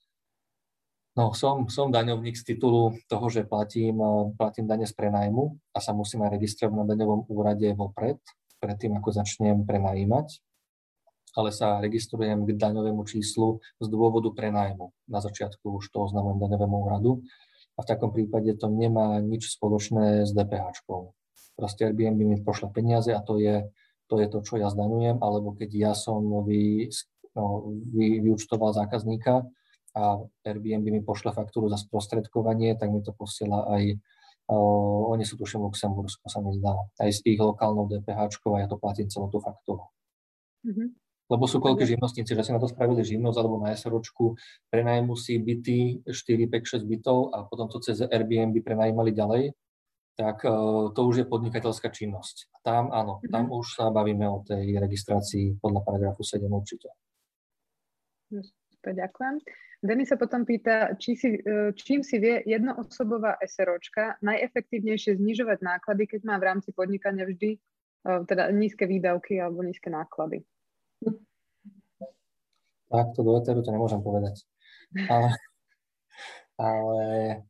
no som, som daňovník z titulu toho, že platím, platím dane z prenajmu a sa musím aj registrovať na daňovom úrade vopred, predtým ako začnem prenajímať, ale sa registrujem k daňovému číslu z dôvodu prenajmu. Na začiatku už to oznamujem daňovému úradu a v takom prípade to nemá nič spoločné s DPHčkou. Proste Airbnb mi pošle peniaze a to je, to je to, čo ja zdaňujem, alebo keď ja som vy, no, vy, vyúčtoval zákazníka a Airbnb mi pošle faktúru za sprostredkovanie, tak mi to posiela aj, uh, oni sú tuším v Luxembursku, sa mi zdá, aj s ich lokálnou DPHčkou a ja to platím celú tú faktúru. Mm-hmm. Lebo sú koľko živnostníci, že si na to spravili živnosť alebo na SROčku, prenajmu si byty, štyri, päť, šesť bytov a potom to cez Airbnb prenajímali ďalej, tak uh, to už je podnikateľská činnosť. Tam áno, mm-hmm. tam už sa bavíme o tej registrácii podľa paragrafu sedem určite. Super, ďakujem. Denis sa potom pýta, či si, čím si vie jednoosobová SROčka najefektívnejšie znižovať náklady, keď má v rámci podnikania vždy teda nízke výdavky alebo nízke náklady. Tak, to do eteru to nemôžem povedať. Ale, ale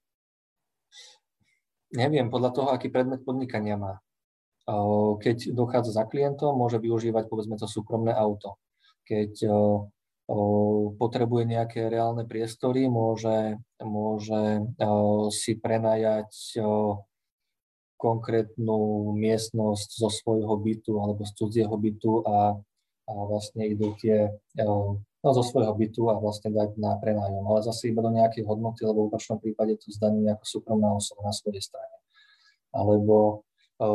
neviem, podľa toho, aký predmet podnikania má. Keď dochádza za klientom, môže využívať povedzme to súkromné auto. Keď potrebuje nejaké reálne priestory, môže, môže si prenajať konkrétnu miestnosť zo svojho bytu alebo z cudzieho bytu a, a vlastne idú tie no, zo svojho bytu a vlastne dať na prenájom. Ale zase iba do nejakej hodnoty, lebo v opačnom prípade to zdaní ako súkromná osoba na svojej strane. Alebo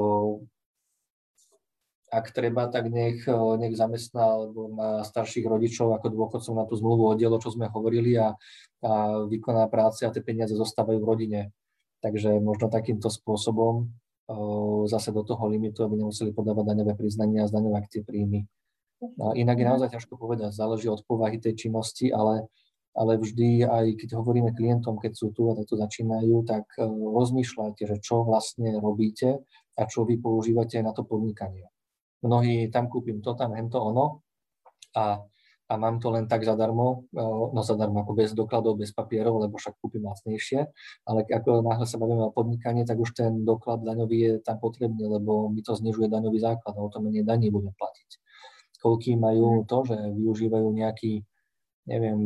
ak treba, tak nech, nech zamestná alebo má starších rodičov ako dôchodcov na tú zmluvu o dielo, čo sme hovorili a, a vykoná práce a tie peniaze zostávajú v rodine. Takže možno takýmto spôsobom o, zase do toho limitu, aby nemuseli podávať daňové priznania a zdaňovať tie príjmy. A inak je naozaj ťažko povedať, záleží od povahy tej činnosti, ale, ale vždy aj keď hovoríme klientom, keď sú tu a takto začínajú, tak o, rozmýšľajte, že čo vlastne robíte a čo vy používate na to podnikanie. mnohí tam kúpim to, tam hento ono a, a mám to len tak zadarmo, no zadarmo ako bez dokladov, bez papierov, lebo však kúpim lacnejšie, ale ako náhle sa bavíme o podnikaní, tak už ten doklad daňový je tam potrebný, lebo mi to znižuje daňový základ a o to menej daní budem platiť. Koľkí majú to, že využívajú nejaký, neviem,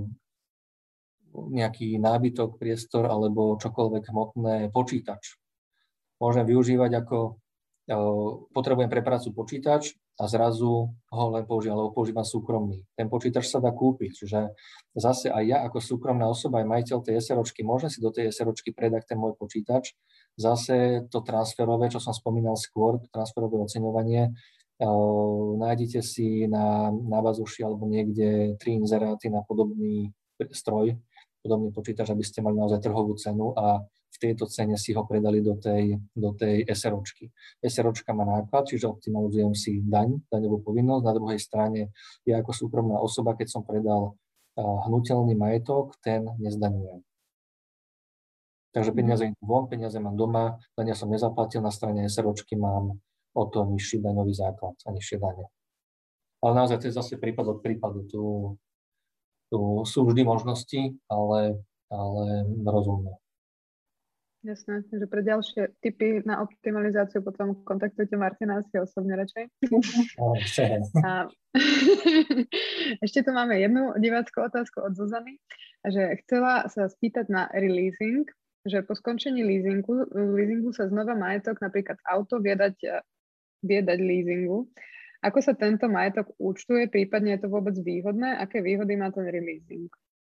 nejaký nábytok, priestor alebo čokoľvek hmotné, počítač. Môžem využívať ako, potrebujem pre prácu počítač a zrazu ho len používam, lebo používam súkromný. Ten počítač sa dá kúpiť, čiže zase aj ja ako súkromná osoba, aj majiteľ tej SROčky, môžem si do tej SROčky predať ten môj počítač. Zase to transferové, čo som spomínal skôr, to transferové oceňovanie, nájdete si na, na bazuši alebo niekde tri inzeráty na podobný stroj, podobný počítač, aby ste mali naozaj trhovú cenu a v tejto cene si ho predali do tej, do tej SROčky. SROčka má náklad, čiže optimalizujem si daň, daňovú povinnosť. Na druhej strane ja ako súkromná osoba, keď som predal hnutelný majetok, ten nezdaňujem. Takže peniaze idú von, peniaze mám doma, dania som nezaplatil, na strane SROčky mám o to nižší daňový základ a nižšie dane. Ale naozaj to je zase prípad od prípadu. Tu, tu sú vždy možnosti, ale, ale rozumné. Jasné, že pre ďalšie tipy na optimalizáciu potom kontaktujte Martina asi osobne radšej. A ešte tu máme jednu divácku otázku od Zuzany, že chcela sa spýtať na releasing, že po skončení leasingu, leasingu sa znova majetok, napríklad auto, vie dať, vie dať leasingu. Ako sa tento majetok účtuje, prípadne je to vôbec výhodné? Aké výhody má ten releasing?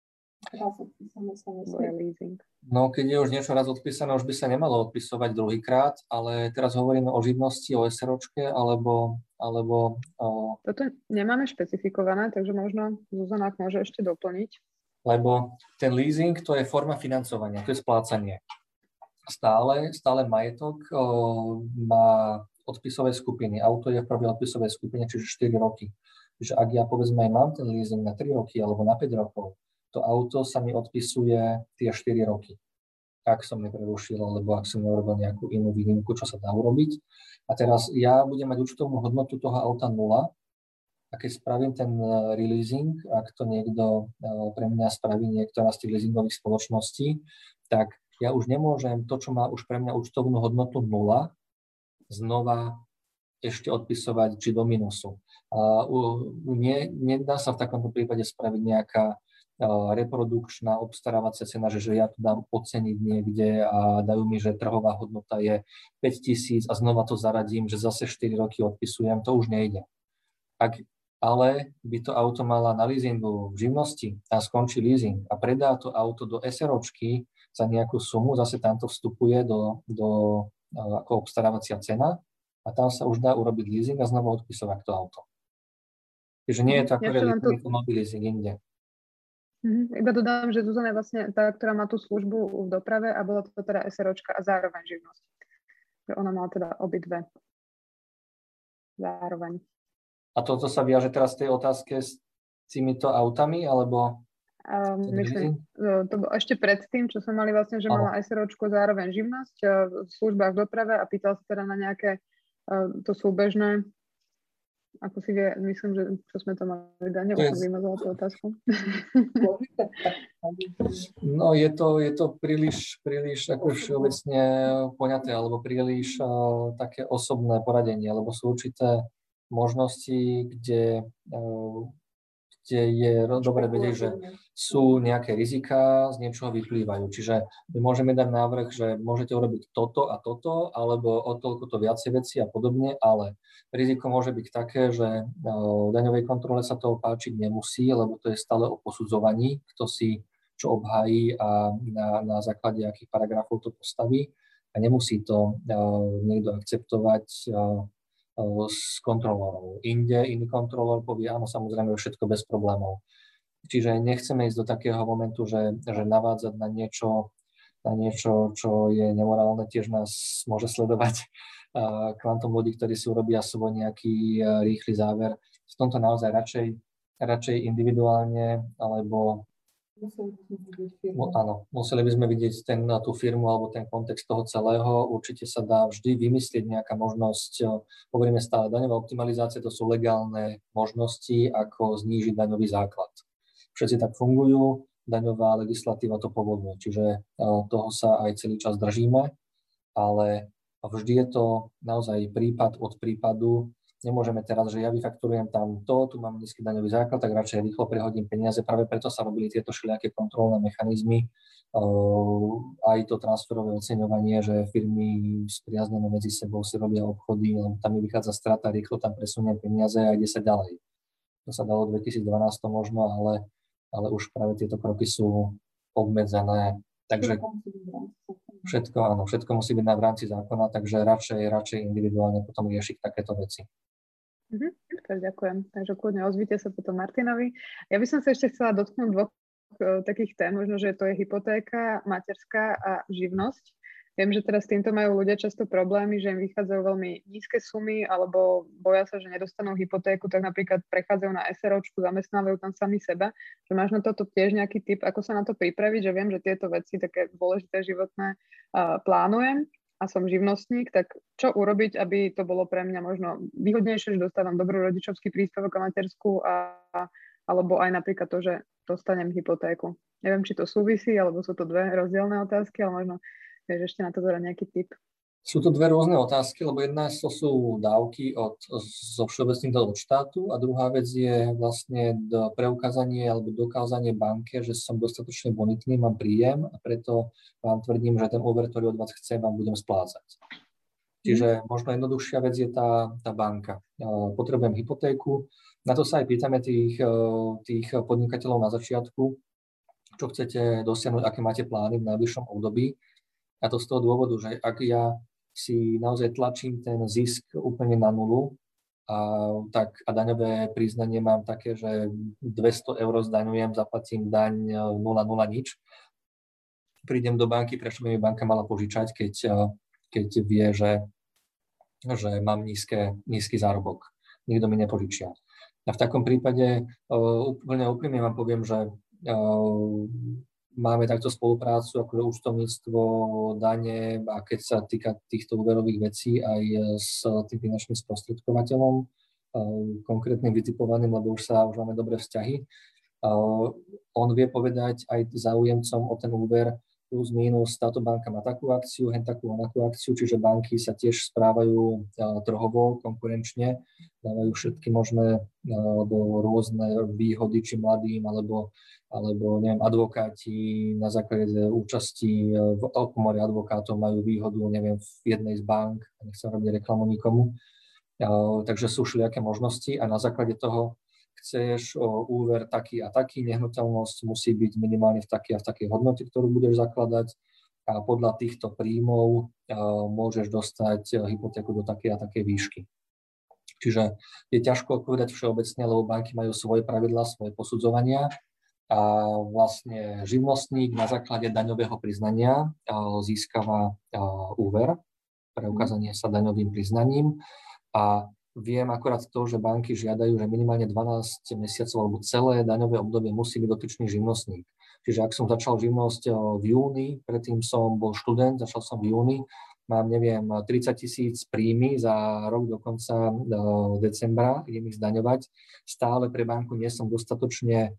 No, keď je už niečo raz odpísané, už by sa nemalo odpisovať druhýkrát, ale teraz hovoríme o živnosti, o SROčke, alebo... alebo o... Toto nemáme špecifikované, takže možno Zuzana môže ešte doplniť. Lebo ten leasing, to je forma financovania, to je splácanie. Stále, stále majetok o, má odpisové skupiny. Auto je v prvej odpisovej skupine, čiže štyri roky. Čiže ak ja povedzme aj mám ten leasing na tri roky alebo na päť rokov, to auto sa mi odpisuje tie štyri roky. Ak som neprerušil, alebo ak som neurobil nejakú inú výnimku, čo sa dá urobiť. A teraz ja budem mať účtovnú hodnotu toho auta nula a keď spravím ten releasing, ak to niekto pre mňa spraví, niektorá z tých leasingových spoločností, tak ja už nemôžem to, čo má už pre mňa účtovnú hodnotu nula, znova ešte odpisovať či do minusu. A nie, nedá sa v takomto prípade spraviť nejaká reprodukčná obstarávacia cena, že, že ja to dám oceniť niekde a dajú mi, že trhová hodnota je päťtisíc a znova to zaradím, že zase štyri roky odpisujem, to už nejde. Ak ale by to auto mala na leasingu v živnosti a skončí leasing a predá to auto do SROčky za nejakú sumu, zase tam to vstupuje do, do ako obstarávacia cena a tam sa už dá urobiť leasing a znova odpisovať to auto. Takže nie je to ako realitný leasing inde. Mm-hmm. Iba dodám, že Zuzana je vlastne tá, ktorá má tú službu v doprave a bola to teda SROčka a zároveň živnosť. Ona mala teda obidve zároveň. A toto sa viaže teraz v tej otázke s týmito autami, alebo? Um, myslím, to bolo ešte predtým, čo sme mali vlastne, že mala SROčku zároveň živnosť v službách v doprave a pýtal sa teda na nejaké uh, to súbežné. Ako si vie, myslím, že čo sme to mali dane, už som vymazala tú otázku. No je to, je to príliš, príliš ako všeobecne poňaté, alebo príliš uh, také osobné poradenie, lebo sú určité možnosti, kde, uh, kde je dobre vedieť, že sú nejaké riziká, z niečoho vyplývajú. Čiže my môžeme dať návrh, že môžete urobiť toto a toto, alebo o toľko to viacej veci a podobne, ale riziko môže byť také, že v daňovej kontrole sa toho páčiť nemusí, lebo to je stále o posudzovaní, kto si čo obhájí a na, na základe akých paragrafov to postaví a nemusí to niekto akceptovať s kontrolórov. Inde iný kontrolór povie, áno, samozrejme, všetko bez problémov. Čiže nechceme ísť do takého momentu, že, že navádzať na niečo, na niečo, čo je nemorálne, tiež nás môže sledovať kvantum ľudí, ktorí si urobia svoj nejaký rýchly záver. V tomto naozaj radšej, radšej individuálne alebo Museli by sme vidieť firmu. Mu- áno, museli by sme vidieť ten, tú firmu alebo ten kontext toho celého. Určite sa dá vždy vymyslieť nejaká možnosť, o, hovoríme stále, daňová optimalizácia, to sú legálne možnosti, ako znížiť daňový základ. Všetci tak fungujú, daňová legislatíva to povoluje, čiže o, toho sa aj celý čas držíme, ale vždy je to naozaj prípad od prípadu. Nemôžeme teraz, že ja vyfakturujem tam to, tu mám nízky daňový základ, tak radšej rýchlo prehodím peniaze. Práve preto sa robili tieto všelijaké kontrolné mechanizmy, aj to transferové oceňovanie, že firmy spriaznené medzi sebou si robia obchody, lebo tam mi vychádza strata, rýchlo tam presuniem peniaze a ide sa ďalej. To sa dalo v dvetisícdvanásť možno, ale, ale už práve tieto kroky sú obmedzené. Takže všetko, áno, všetko musí byť na v rámci zákona, takže radšej, radšej individuálne potom riešiť takéto veci. Mhm, tak ďakujem. Takže kľudne ozvite sa potom Martinovi. Ja by som sa ešte chcela dotknúť dvoch uh, takých tém, možno, že to je hypotéka, materská a živnosť. Viem, že teraz s týmto majú ľudia často problémy, že im vychádzajú veľmi nízke sumy alebo boja sa, že nedostanú hypotéku, tak napríklad prechádzajú na SROčku, zamestnávajú tam sami seba. Že máš na toto tiež nejaký tip, ako sa na to pripraviť, že viem, že tieto veci také dôležité životné uh, plánujem a som živnostník, tak čo urobiť, aby to bolo pre mňa možno výhodnejšie, že dostávam dobrý rodičovský príspevok a materskú, a, alebo aj napríklad to, že dostanem hypotéku. Neviem, či to súvisí, alebo sú to dve rozdielne otázky, ale možno vieš ešte na to dať nejaký tip. Sú to dve rôzne otázky, lebo jedna to sú dávky od, zo všeobecných dál od štátu a druhá vec je vlastne do preukázanie alebo dokázanie banke, že som dostatočne bonitný, mám príjem a preto vám tvrdím, že ten úver, ktorý od vás chcem, vám budem splácať. Čiže možno jednoduchšia vec je tá, tá banka. Potrebujem hypotéku, na to sa aj pýtame tých, tých podnikateľov na začiatku, čo chcete dosiahnuť, aké máte plány v najbližšom období. A to z toho dôvodu, že ak ja si naozaj tlačím ten zisk úplne na nulu, a, tak, a daňové priznanie mám také, že dvesto eur zdaňujem, zaplatím daň nula nula nič. Prídem do banky, prečo by mi banka mala požičať, keď, keď vie, že, že mám nízke, nízky zárobok. Nikto mi nepožičia. A v takom prípade úplne úprimne vám poviem, že máme takto spoluprácu, akože účtovníctvo, dane a keď sa týka týchto úverových vecí aj s tým finančným sprostredkovateľom, konkrétnym vytipovaným, lebo už sa už máme dobré vzťahy. On vie povedať aj záujemcom o ten úver plus minus, táto banka má takú akciu, hen takú onakú akciu, čiže banky sa tiež správajú trhovo, konkurenčne, dávajú všetky možné alebo rôzne výhody, či mladým, alebo alebo neviem, advokáti na základe účasti v komore advokátov majú výhodu, neviem, v jednej z bank, nechcem robiť reklamu nikomu. Takže sú všelijaké možnosti a na základe toho chceš úver taký a taký, nehnuteľnosť musí byť minimálne v takej a v takej hodnote, ktorú budeš zakladať a podľa týchto príjmov môžeš dostať hypotéku do takej a takej výšky. Čiže je ťažko odpovedať všeobecne, lebo banky majú svoje pravidlá, svoje posudzovania. A vlastne živnostník na základe daňového priznania získava úver, preukázanie sa daňovým priznaním a viem akorát to, že banky žiadajú, že minimálne dvanásť mesiacov alebo celé daňové obdobie musí byť dotyčný živnostník. Čiže ak som začal živnosť v júni, predtým som bol študent, začal som v júni, mám, neviem, tridsať tisíc príjmy za rok do konca decembra, idem ich zdaňovať, stále pre banku nie som dostatočne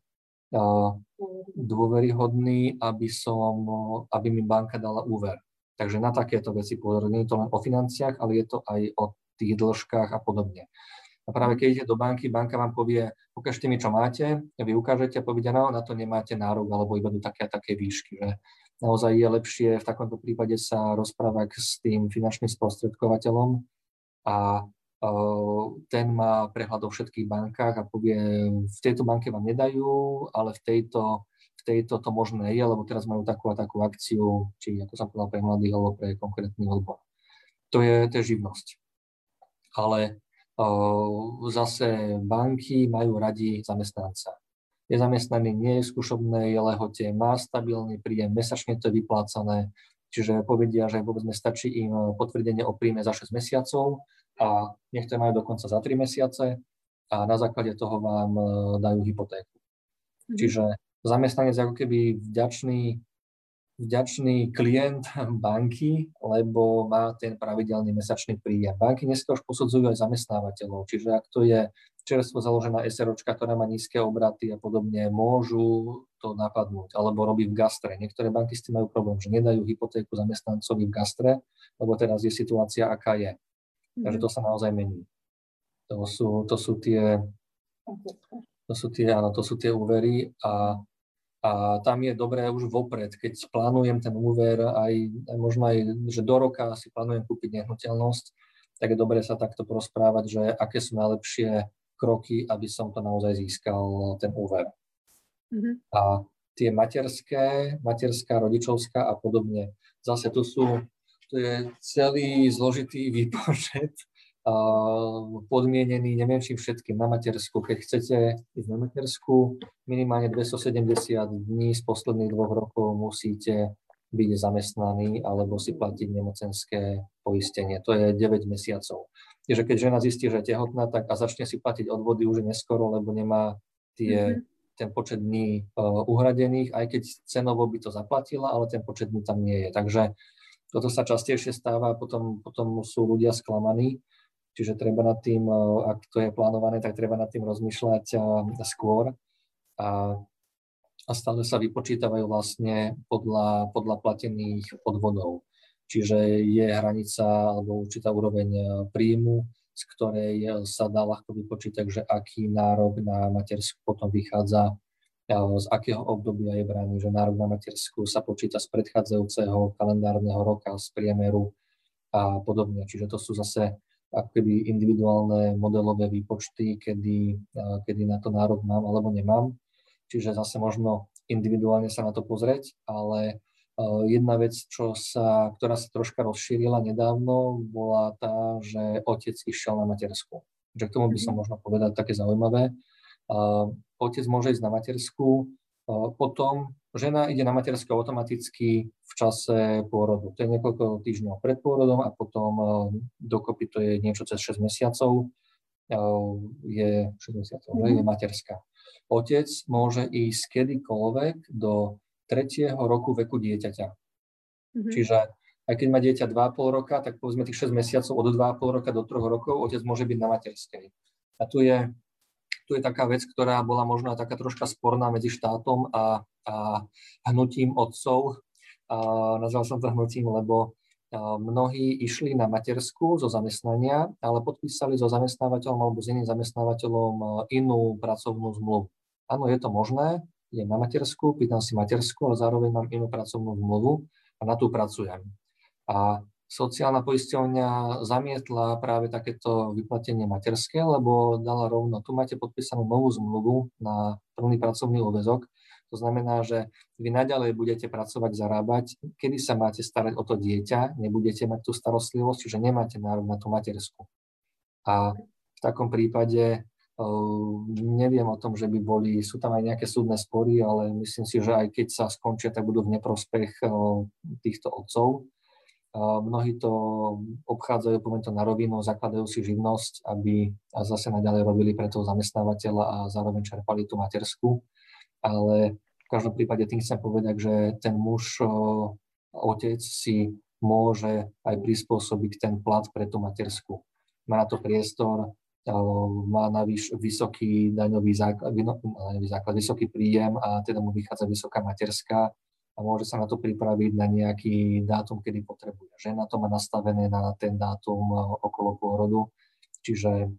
dôveryhodný, aby, som, aby mi banka dala úver. Takže na takéto veci pozor, nie je to len o financiách, ale je to aj o tých dĺžkach a podobne. A práve keď idete do banky, banka vám povie, ukážte mi, čo máte, vy ukážete a povedia, no, na to nemáte nárok, alebo iba do také a také výšky. Že naozaj je lepšie v takomto prípade sa rozprávať s tým finančným sprostredkovateľom a ten má prehľad o všetkých bankách a povie, v tejto banke vám nedajú, ale v tejto, v tejto to možné je, lebo teraz majú takú a takú akciu, či ako som povedal, pre mladých alebo pre konkrétny odbor. To je, to je živnosť. Ale o, zase banky majú radi zamestnanca. Je zamestnaný, nie je v skúšobnej lehote, má stabilný príjem, mesačne to je vyplácané, čiže povedia, že vôbec nestačí im potvrdenie o príjme za šesť mesiacov, a niektoré majú dokonca za tri mesiace a na základe toho vám dajú hypotéku. Mm. Čiže zamestnanec ako keby vďačný, vďačný klient banky, lebo má ten pravidelný mesačný príjem. Banky dneska už posudzujú aj zamestnávateľov, čiže ak to je čerstvo založená SROčka, ktorá má nízke obraty a podobne, môžu to napadnúť, alebo robí v gastre. Niektoré banky s tým majú problém, že nedajú hypotéku zamestnancovi v gastre, lebo teraz je situácia, aká je. Mm-hmm. Takže to sa naozaj mení. To sú, to sú tie, to sú tie, áno, to sú tie úvery a, a tam je dobré už vopred, keď plánujem ten úver, aj, aj možno aj, že do roka si plánujem kúpiť nehnuteľnosť, tak je dobré sa takto porozprávať, že aké sú najlepšie kroky, aby som to naozaj získal, ten úver. Mm-hmm. A tie materské, materská, rodičovská a podobne, zase tu sú, to je celý zložitý výpočet, uh, podmienený neviem čím všetkým na matersku. Keď chcete ísť na matersku, minimálne dvestosedemdesiat dní z posledných dvoch rokov musíte byť zamestnaní alebo si platiť nemocenské poistenie. To je deväť mesiacov. Takže keď žena zistí, že je tehotná, tak a začne si platiť odvody už neskoro, lebo nemá tie, mm-hmm. ten počet dní uh, uhradených, aj keď cenovo by to zaplatila, ale ten počet dní tam nie je. Takže toto sa častejšie stáva, potom, potom sú ľudia sklamaní, čiže treba nad tým, uh, ak to je plánované, tak treba nad tým rozmýšľať uh, skôr. A, a stále sa vypočítavajú vlastne podľa, podľa platených odvodov. Čiže je hranica alebo určitá úroveň príjmu, z ktorej sa dá ľahko vypočítať, že aký nárok na matersku potom vychádza, z akého obdobia je braný, že nárok na matersku sa počíta z predchádzajúceho kalendárneho roka, z priemeru a podobne. Čiže to sú zase ako keby individuálne modelové výpočty, kedy, kedy na to nárok mám alebo nemám. Čiže zase možno individuálne sa na to pozrieť, ale jedna vec, čo sa, ktorá sa troška rozšírila nedávno, bola tá, že otec išiel na matersku. Že k tomu by som možno povedať také zaujímavé. Otec môže ísť na matersku, potom žena ide na matersku automaticky v čase pôrodu. To je niekoľko týždňov pred pôrodom a potom dokopy to je niečo cez šesť mesiacov. Je šesť mesiacov, mm-hmm. je materská. Otec môže ísť kedykoľvek do tretieho roku veku dieťaťa. Mm-hmm. Čiže aj keď má dieťa dva a pol roka, tak povedzme tých šesť mesiacov od dva a pol roka do troch rokov otec môže byť na materskej. A tu je, tu je taká vec, ktorá bola možno taká troška sporná medzi štátom a, a hnutím otcov. A nazval som to hnutím, lebo mnohí išli na matersku zo zamestnania, ale podpísali so zamestnávateľom alebo s iným zamestnávateľom inú pracovnú zmluvu. Áno, je to možné, idem na matersku, pýtam si matersku, ale zároveň mám inú pracovnú zmluvu a na tú pracujem. A sociálna poisťovňa zamietla práve takéto vyplatenie materské, lebo dala rovno, tu máte podpísanú novú zmluvu na plný pracovný úväzok. To znamená, že vy naďalej budete pracovať, zarábať, kedy sa máte starať o to dieťa, nebudete mať tú starostlivosť, čiže nemáte nárok na tú matersku. A v takom prípade Uh, neviem o tom, že by boli, sú tam aj nejaké súdne spory, ale myslím si, že aj keď sa skončia, tak budú v neprospech uh, týchto otcov. Uh, mnohí to obchádzajú, poviem to na rovinu, zakladajú si živnosť, aby zase naďalej robili pre toho zamestnávateľa a zároveň čerpali tú matersku. Ale v každom prípade tým chcem povedať, že ten muž, uh, otec si môže aj prispôsobiť ten plat pre tú matersku. Má na to priestor, má navyš vysoký daňový základ, daňový základ, vysoký príjem a teda mu vychádza vysoká materská a môže sa na to pripraviť na nejaký dátum, kedy potrebuje. Žena to má nastavené na ten dátum okolo pôrodu, čiže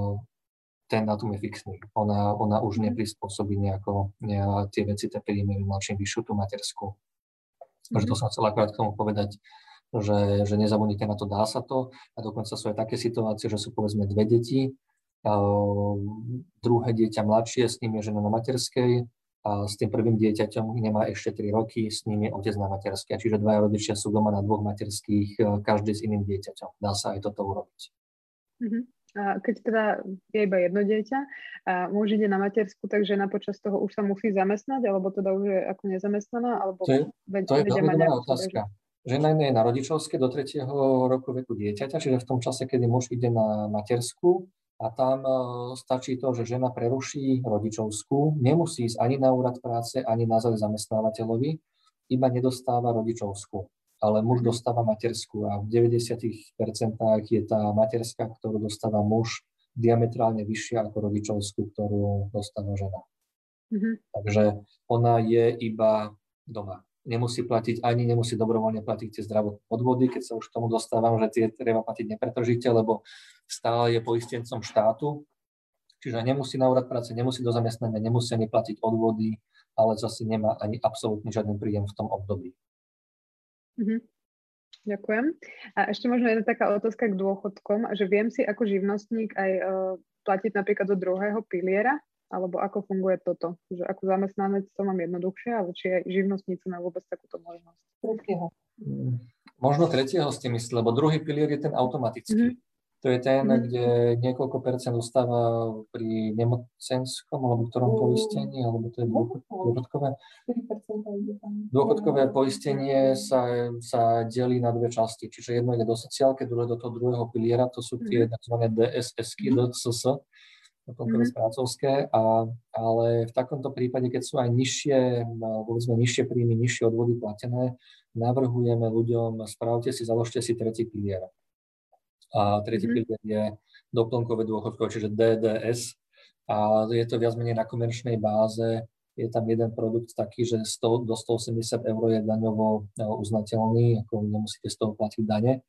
ten dátum je fixný. Ona, ona už neprispôsobí nejako ne, tie veci, tie príjmy, mladším vyššiu tú matersku. Takže to som chcel akorát k tomu povedať, že, že nezabudnite na to, dá sa to. A dokonca sú aj také situácie, že sú povedzme dve deti, uh, druhé dieťa mladšie, s ním je žena na materskej a s tým prvým dieťaťom nemá ešte tri roky, s ním je otec na materskej. Čiže dvaja rodičia sú doma na dvoch materských, uh, každý s iným dieťaťom. Dá sa aj toto urobiť. Uh-huh. A keď teda je iba jedno dieťa a muž ide na matersku, tak žena počas toho už sa musí zamestnať, alebo teda už je ako nezamestnaná, alebo to je, to je veľmi dobrá otázka. Súdeže? Žena je na rodičovské do tretieho roku veku dieťaťa, čiže v tom čase, kedy muž ide na matersku, A tam stačí to, že žena preruší rodičovskú, nemusí ísť ani na úrad práce, ani na zamestnávateľovi, iba nedostáva rodičovskú. Ale muž dostáva materskú a v deväťdesiat percent je tá materská, ktorú dostáva muž, diametrálne vyššia ako rodičovskú, ktorú dostáva žena. Mm-hmm. Takže ona je iba doma. Nemusí platiť, ani nemusí dobrovoľne platiť tie zdravotné odvody, keď sa už k tomu dostávam, že tie treba platiť nepretržite, lebo stále je poistencom štátu, čiže nemusí na úrad práce, nemusí do zamestnania, nemusí ani platiť odvody, ale zase nemá ani absolútne žiadny príjem v tom období. Mhm. Ďakujem. A ešte možno jedna taká otázka k dôchodkom, že viem si ako živnostník aj uh, platiť napríklad do druhého piliera, alebo ako funguje toto? Že ako zamestnanec to mám jednoduchšie, ale či aj živnostníci majú vôbec takúto možnosť? Tretieho. Možno tretieho ste mysleli, lebo druhý pilier je ten automatický. Mm-hmm. To je ten, mm-hmm. kde niekoľko percent ustáva pri nemocenskom, alebo ktorom poistení, alebo to je dôchodkové. Dôchodkové poistenie sa, sa delí na dve časti, čiže jedno ide do sociálky, druhé do toho druhého piliera, to sú tie tzv. dé es esky, dé es es, doplnkové správcovské, a, ale v takomto prípade, keď sú aj nižšie, povedzme nižšie príjmy, nižšie odvody platené, navrhujeme ľuďom, spravte si, založte si tretí pilier. A tretí mm-hmm. pilier je doplnkové dôchodkové, čiže dé dé es, a je to viac menej na komerčnej báze. Je tam jeden produkt taký, že sto do stoosemdesiat eur je daňovo uznateľný, ako nemusíte z toho platiť dane,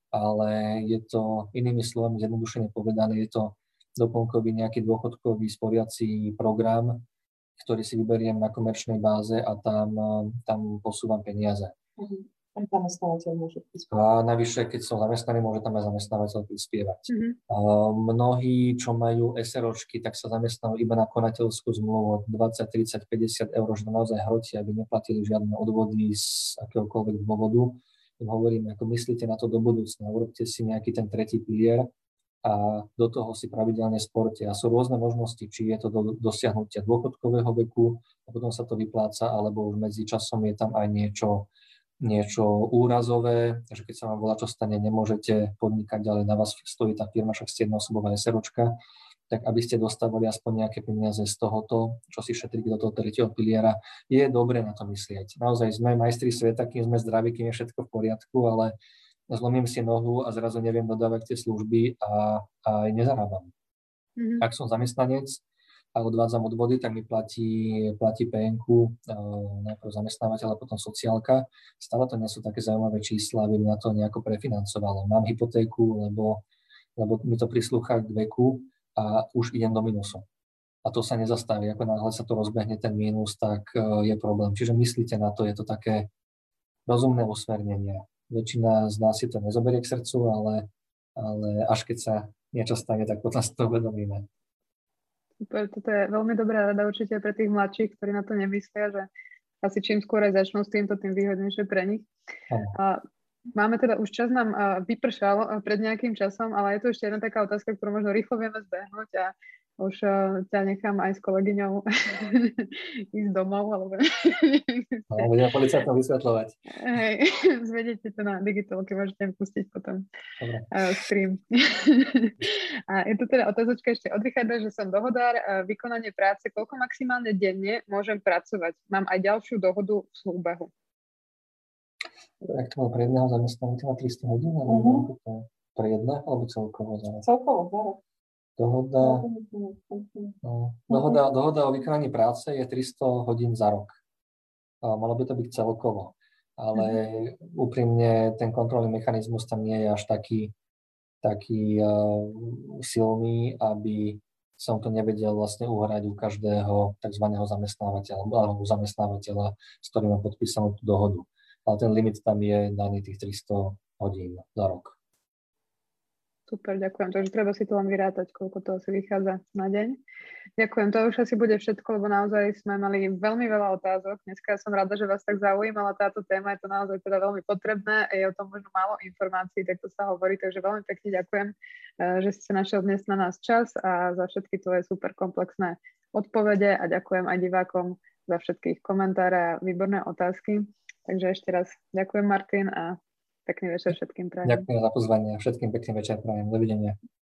ale je to, inými slovami, zjednodušene povedané, je to doplnkový nejaký dôchodkový sporiaci program, ktorý si vyberiem na komerčnej báze a tam, tam posúvam peniaze. Uh-huh. Aj zamestnávateľ môže prispievať. A navyše, keď som zamestnaný, môže tam aj zamestnávateľ prispievať. Uh-huh. A mnohí, čo majú SROčky, tak sa zamestnajú iba na konateľskú zmluvu dvadsať, tridsať, päťdesiat eur, že naozaj hroti, aby neplatili žiadne odvody z akéhokoľvek dôvodu. Hovorím, ako myslíte na to do budúcna, urobte si nejaký ten tretí pilier a do toho si pravidelne sporte. A sú rôzne možnosti, či je to do dosiahnutia dôchodkového veku a potom sa to vypláca, alebo už medzi časom je tam aj niečo, niečo úrazové, že keď sa vám voľačo stane, nemôžete podnikať ďalej, na vás stojí tá firma, však ste jednoosobová SROčka, tak aby ste dostávali aspoň nejaké peniaze z tohoto, čo si šetríte do toho tretieho piliera, je dobre na to myslieť. Naozaj sme majstri sveta, kým sme zdraví, kým je všetko v poriadku, ale zlomím si nohu a zrazu neviem dodávať tie služby a, a nezarábam. Mm-hmm. Ak som zamestnanec a odvádzam odvody, tak mi platí, platí pé enku, najprv zamestnávateľ a potom sociálka. Stále to nie sú také zaujímavé čísla, aby mi na to nejako prefinancovalo. Mám hypotéku, lebo, lebo mi to prislúcha k veku a už idem do minusu. A to sa nezastaví. Ako náhle sa to rozbehne ten mínus, tak je problém. Čiže myslíte na to, je to také rozumné usmernenie. Väčšina z nás si to nezoberie k srdcu, ale, ale až keď sa niečo stane, tak potom si to uvedomíme. Super, toto je veľmi dobrá rada určite pre tých mladších, ktorí na to nemyslia, že asi čím skôr aj začnú s týmto, tým výhodnejšie pre nich. A máme teda, už čas nám vypršal pred nejakým časom, ale je tu ešte jedna taká otázka, ktorú možno rýchlo vieme zbehnúť a už uh, ťa nechám aj s kolegyňou ísť domov, alebo... No, budeme policajtom vysvetľovať. Hej, zvedete to na digitálke, môžete pustiť potom uh, stream. A je tu teda otázočka ešte od Richarda, že som dohodár, uh, vykonanie práce, koľko maximálne denne môžem pracovať? Mám aj ďalšiu dohodu v súbehu. Jak to bolo pre jedného zamestnateľa tristo hodín? Uh-huh. Pre jedného alebo celkovo za rok? Celkovo za rok. Dohoda, no, dohoda, dohoda o vykonaní práce je tristo hodín za rok. Malo by to byť celkovo, ale mm-hmm. úprimne ten kontrolný mechanizmus tam nie je až taký, taký uh, silný, aby som to nevedel vlastne uhrať u každého tzv. Zamestnávateľa alebo zamestnávateľa, s ktorým mám podpísanú tú dohodu. Ale ten limit tam je daný tých tristo hodín za rok. Super, ďakujem. Takže treba si to len vyrátať, koľko to asi vychádza na deň. Ďakujem, to už asi bude všetko, lebo naozaj sme mali veľmi veľa otázok. Dneska som rada, že vás tak zaujímala táto téma, je to naozaj teda veľmi potrebné, je o tom možno málo informácií, tak to sa hovorí, takže veľmi pekne ďakujem, že ste našiel dnes na nás čas a za všetky tvoje super komplexné odpovede a ďakujem aj divákom za všetkých komentáre a výborné otázky. Takže ešte raz ďakujem, Martin, a pekný večer všetkým prajem. Ďakujem za pozvanie. Všetkým pekný večer prajem. Dovidenia.